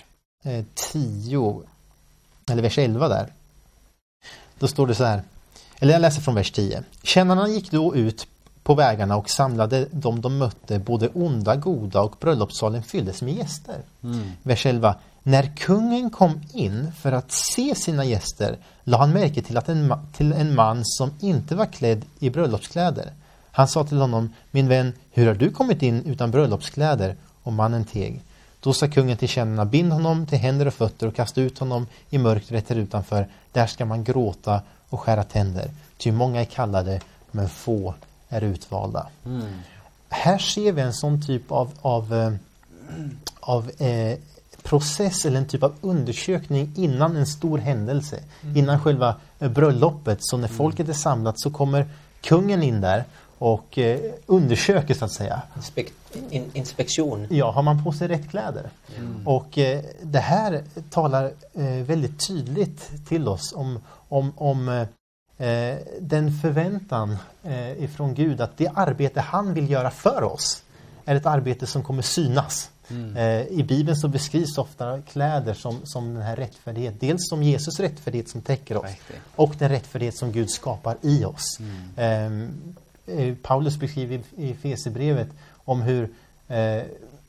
tio eller vers elva där. Då står det så här. Eller jag läser från vers tio. Tjänarna gick då ut på vägarna och samlade dem de mötte, både onda, goda, och bröllopssalen fylldes med gäster. Mm. Vers elva. När kungen kom in för att se sina gäster la han märke till att en, till en man som inte var klädd i bröllopskläder. Han sa till honom: min vän, hur har du kommit in utan bröllopskläder? Och mannen teg. Då sa kungen till tjänarna: bind honom till händer och fötter och kasta ut honom i mörkret utanför. Där ska man gråta och skära tänder. Ty många är kallade, men få är utvalda. Mm. Här ser vi en sån typ av, av, av eh, process eller en typ av undersökning innan en stor händelse. Mm. Innan själva bröllopet. Så när folket är samlat så kommer kungen in där och eh, undersöker så att säga. Inspek- in, inspektion. Ja, har man på sig rätt kläder? Mm. Och eh, det här talar eh, väldigt tydligt till oss om, om, om eh, den förväntan eh, ifrån Gud att det arbete han vill göra för oss är ett arbete som kommer synas. Mm. Eh, I Bibeln så beskrivs ofta kläder som, som den här rättfärdighet. Dels som Jesus rättfärdighet som täcker oss. Riktigt. Och den rättfärdighet som Gud skapar i oss. Mm. Eh, Paulus beskriver i Efesierbrevet om hur eh,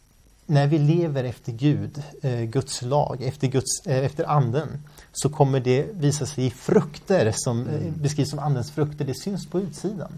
när vi lever efter Gud, eh, Guds lag, efter, Guds, eh, efter anden, så kommer det visa sig i frukter som mm. eh, beskrivs som andens frukter. Det syns på utsidan.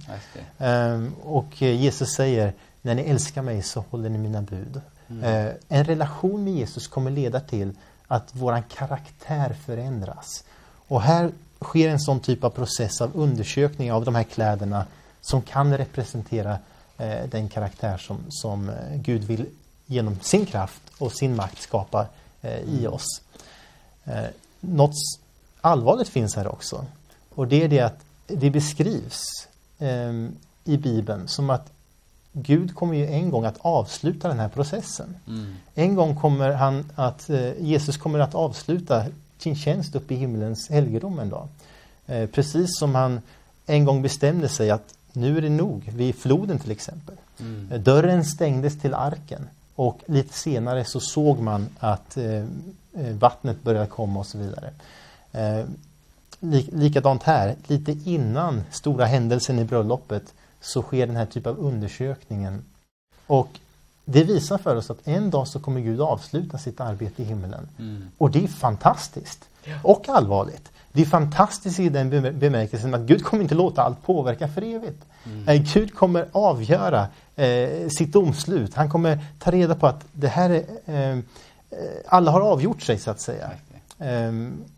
Eh, och eh, Jesus säger, när ni älskar mig så håller ni mina bud. Mm. Eh, en relation med Jesus kommer leda till att våran karaktär förändras. Och här sker en sån typ av process av undersökning av de här kläderna som kan representera eh, den karaktär som, som eh, Gud vill genom sin kraft och sin makt skapa eh, i oss. Eh, något allvarligt finns här också. Och det är det att det beskrivs eh, i Bibeln som att Gud kommer ju en gång att avsluta den här processen. Mm. En gång kommer han att, eh, Jesus kommer att avsluta sin tjänst uppe i himmelens helgedom en dag. Eh, precis som han en gång bestämde sig att nu är det nog, vid floden till exempel. Mm. Eh, dörren stängdes till arken. Och lite senare så såg man att eh, vattnet började komma och så vidare. Eh, lik, likadant här, lite innan stora händelsen i bröllopet så sker den här typen av undersökningen. Och det visar för oss att en dag så kommer Gud avsluta sitt arbete i himlen. Mm. Och det är fantastiskt. Ja. Och allvarligt. Det är fantastiskt i den bemärkelsen att Gud kommer inte låta allt påverka för evigt. Mm. Gud kommer avgöra eh, sitt domslut. Han kommer ta reda på att det här är, eh, alla har avgjort sig så att säga. Eh,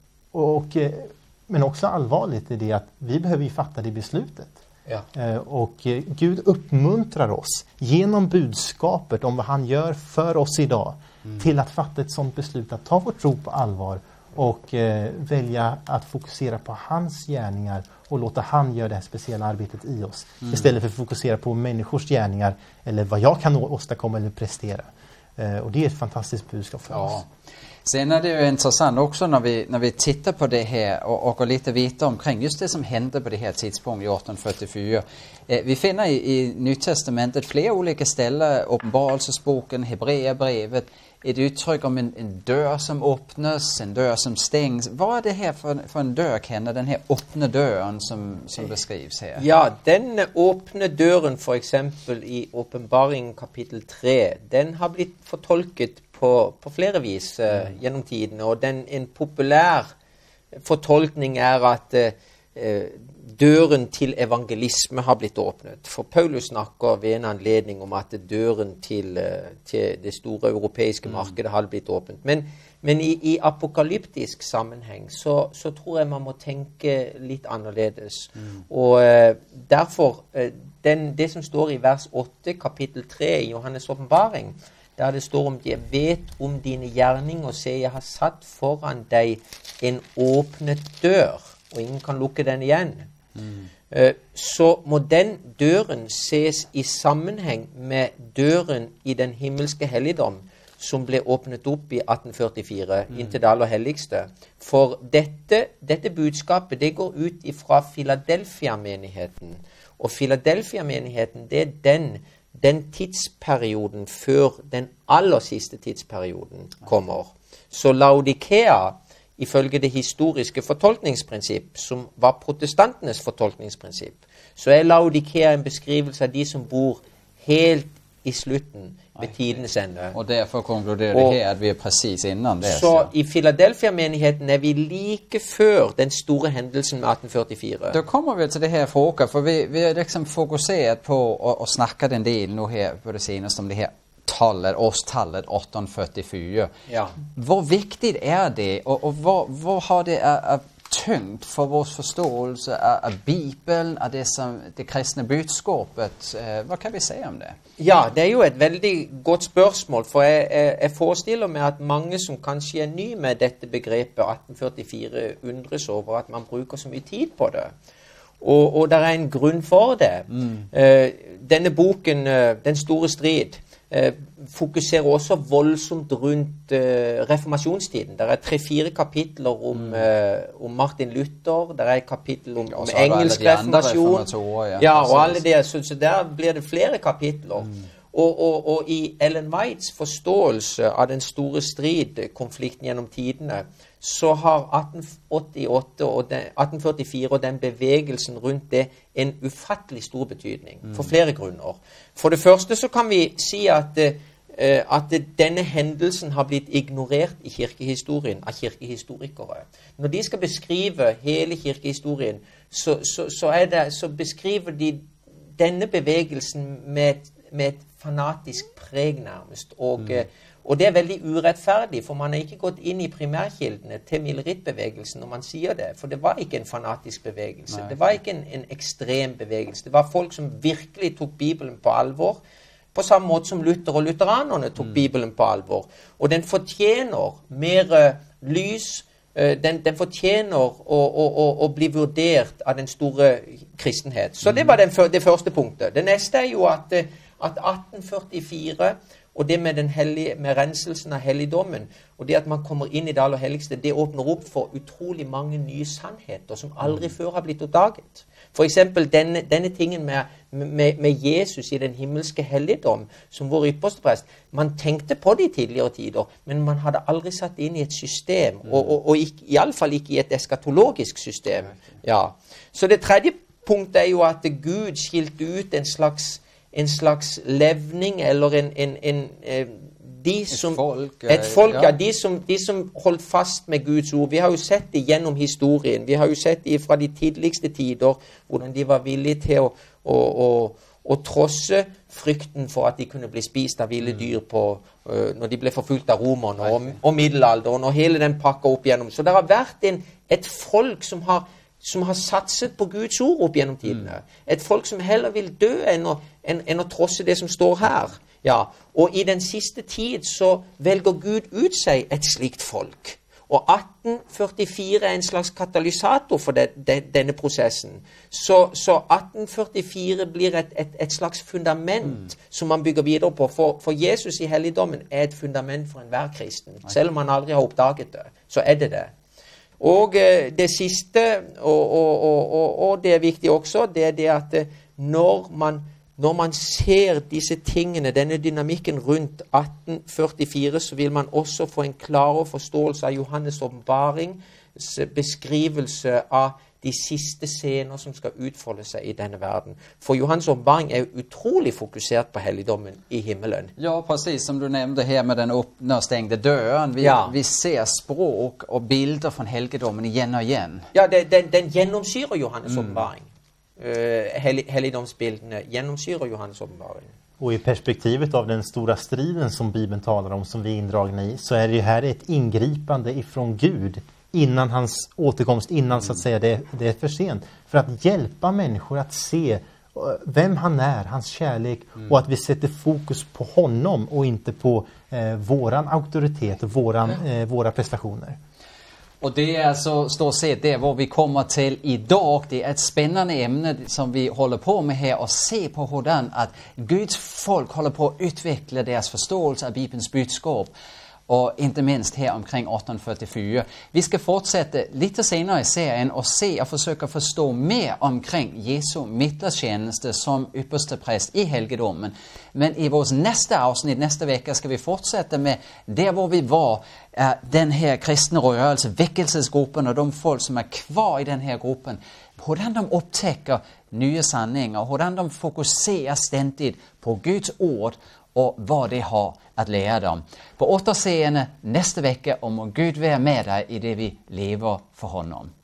och, eh, men också allvarligt är det att vi behöver ju fatta det beslutet. Ja. Eh, och eh, Gud uppmuntrar oss genom budskapet om vad han gör för oss idag mm. till att fatta ett sådant beslut, att ta vår tro på allvar och eh, välja att fokusera på hans gärningar och låta han göra det här speciella arbetet i oss. Mm. Istället för att fokusera på människors gärningar eller vad jag kan åstadkomma eller prestera. Eh, och det är ett fantastiskt budskap för ja. oss. Sen är det ju intressant också när vi, när vi tittar på det här och, och går lite vita omkring just det som hände på det här tidspunktet i arton fyrtiofyra. Eh, vi finner i, i Nytestamentet flera olika ställen, Uppenbarelsesboken, Hebreerbrevet, ett uttryck om en, en dörr som öppnas, en dörr som stängs. Vad är det här för, för en dörr, Kenna, den här öppna dörren som, som beskrivs här? Ja, den öppna dörren för exempel i Uppenbaring kapitel tre, den har blivit förtolkat på, på flera vis uh, mm. genom tiden. Och den, en populär förtolkning är att uh, dörren till evangelism har blivit öppnad. För Paulus snackar vid en anledning om att dörren till, uh, till det stora europeiska mm. markedet har blivit öppnad. Men, men i, i apokalyptisk sammanhang så, så tror jag man må tänka lite annorledes. Mm. Och uh, därför, uh, den, det som står i vers åtta kapitel tre i Johannes uppenbaring, där det står om jag vet om dina gärningar och säger jag har satt föran dig en öppnad dörr och ingen kan lucka den igen. Mm. Uh, så må den dörren ses i sammanhang med dörren i den himmelska helgedom som blev öppnat upp i arton fyrtiofyra, mm. inte det allra heligste. För detta, detta budskapet det går ut ifrån Philadelphia-menigheten. Och Philadelphia-menigheten det är den den tidsperioden för den allra sista tidsperioden kommer. Så Laodikea, ifølge det historiska förtolkningsprincip, som var protestanternas förtolkningsprincip, så är Laodikea en beskrivelse av de som bor helt i slutten vid tidens ände. Och därför konkluderar det här att vi är precis innan det. Så, så. I Philadelphia-menigheten är vi lika för den stora händelsen med arton fyrtiofyra. Då kommer vi till det här frågan, för vi, vi har liksom fokuserat på och, och snackat en del nu här på det senaste om det här tallet, årstallet arton fyrtiofyra. Ja. Vad viktigt är det och, och vad, vad har det är, är tungt för vår förståelse av, av Bibeln, av det, som, det kristna budskapet? Eh, vad kan vi säga om det? Ja, det är ju ett väldigt gott spörsmål, för jag, jag, jag föreställer mig att många som kanske är ny med detta begrepp arton fyrtiofyra undras över att man brukar så mycket tid på det. Och, och där är en grund för det. Mm. Uh, denna boken, uh, Den stora strid, uh, fokuserar också våldsamt runt uh, reformationstiden. Där är tre, fyra kapitel om, mm. uh, om Martin Luther, där är ett kapitel om, ja, om engelsk reformation. Ja, ja och alla det, så, så där blir det flera kapitel. Mm. Og, og, og i Ellen Whites forståelse av den store strid, konflikten gjennom tidene, så har atten åttiåtte og den, atten førtifire og den bevegelsen rundt det en ufattelig stor betydning, mm. for flere grunner. For det første så kan vi si at, uh, at denne hendelsen har blitt ignorert i kirkehistorien av kirkehistorikere. Når de skal beskrive hele kirkehistorien, så, så, så, er det, så beskriver de denne bevegelsen med, med et fanatisk preg nærmest, og, mm. og det er veldig urettferdig, for man er ikke gått inn i primærkildene til Milerittbevegelsen når man sier det, for det var ikke en fanatisk bevegelse, Nei. Det var ikke en, en ekstrem bevegelse, det var folk som virkelig tok Bibelen på alvor, på samme måte som Luther og lutheranerne tok mm. Bibelen på alvor, og den fortjener mer uh, lys. Den, den fortjener å, å, å, å bli vurdert av den store kristenhet. Så det var den, det første punktet. Det neste er jo at, at atten førtifire, og det med, den hellige, med renselsen av helligdommen, og det at man kommer inn i det aller helligste, det åpner opp for utrolig mange nye sannheter som aldri før har blitt oppdaget. For eksempel denne, denne tingen med, med, med Jesus i den himmelske helligdom, som vår ypperste prest. Man tenkte på det i tidligere tider, men man hadde aldri satt inn i et system, og, og, og ikke, i alle fall ikke i et eskatologisk system. Ja. Så det tredje punktet er jo at Gud skilte ut en slags, en slags levning, eller en, en, en, en de som, et folk, et folk ja. Ja, de, som, de som holdt fast med Guds ord. Vi har jo sett det gjennom historien. Vi har jo sett det fra de tidligste tider, hvordan de var villige til å, å, å, å trosse frykten for at de kunne bli spist av ville dyr på, uh, når de ble forfulgt av romerne og, og middelalderen, og hele den pakka opp igjennom. Så det har vært en, et folk som har, som har satset på Guds ord opp gjennom tidene. Et folk som heller vil dø enn å, enn, enn å trosse det som står her. Ja, og i den siste tid så velger Gud ut seg et slikt folk. Og atten førtifire er en slags katalysator for det, det, denne prosessen. Så, så atten førtifire blir et, et, et slags fundament mm. som man bygger videre på. For, for Jesus i helligdommen er et fundament for enhver kristen. Selv om man aldri har oppdaget det, så er det det. Og eh, det siste, og, og, og, og, og det er viktig også, det er det at eh, når man Når man ser disse tingene, denne dynamikken rundt atten førtifire, så vil man også få en klarere forståelse av Johannes' åpenbarings beskrivelse av de siste scener som skal utfolde seg i denne verden. For Johannes' åpenbaring er utrolig fokusert på helligdommen i himmelen. Ja, precis som du nevnte her med den uppnåstängde døren. Vi, ja. vi ser språk og bilder fra helligdommen igjen og igjen. Ja, det, den, den gjennomsyrer Johannes' åpenbaring. Mm. Uh, hel, helligdomsbildene gjennomsyrer Johannes' åpenbaring. Och i perspektivet av den stora striden som Bibeln talar om, som vi är indragna i, så är det här ett ingripande ifrån Gud innan hans återkomst, innan så att säga det, det är för sent, för att hjälpa människor att se vem han är, hans kärlek, mm. och att vi sätter fokus på honom och inte på eh, våran auktoritet och våran, eh, våra prestationer. Og det er altså stort sett det hvor vi kommer til i dag. Det er et spennende emne som vi holder på med her, og se på hvordan at Guds folk holder på å utvikle deres forståelse av Bibelens budskap, og ikke minst her omkring atten førtifire. Vi skal fortsette litt senere i serien og se og forsøke å forstå mer omkring Jesu midlertjeneste som ypperste prest i helgedommen. Men i vårt neste avsnitt, neste vecka, skal vi fortsette med der hvor vi var, eh, den her kristne rørelse, vekkelsesgruppen og de folk som er kvar i den her gruppen. Hvordan de opptekker nye sanninger, hvordan de fokuserer stendigt på Guds ord, og hva det har at lære dem. På återseende neste vecka, og må Gud være med deg i det vi lever for honom.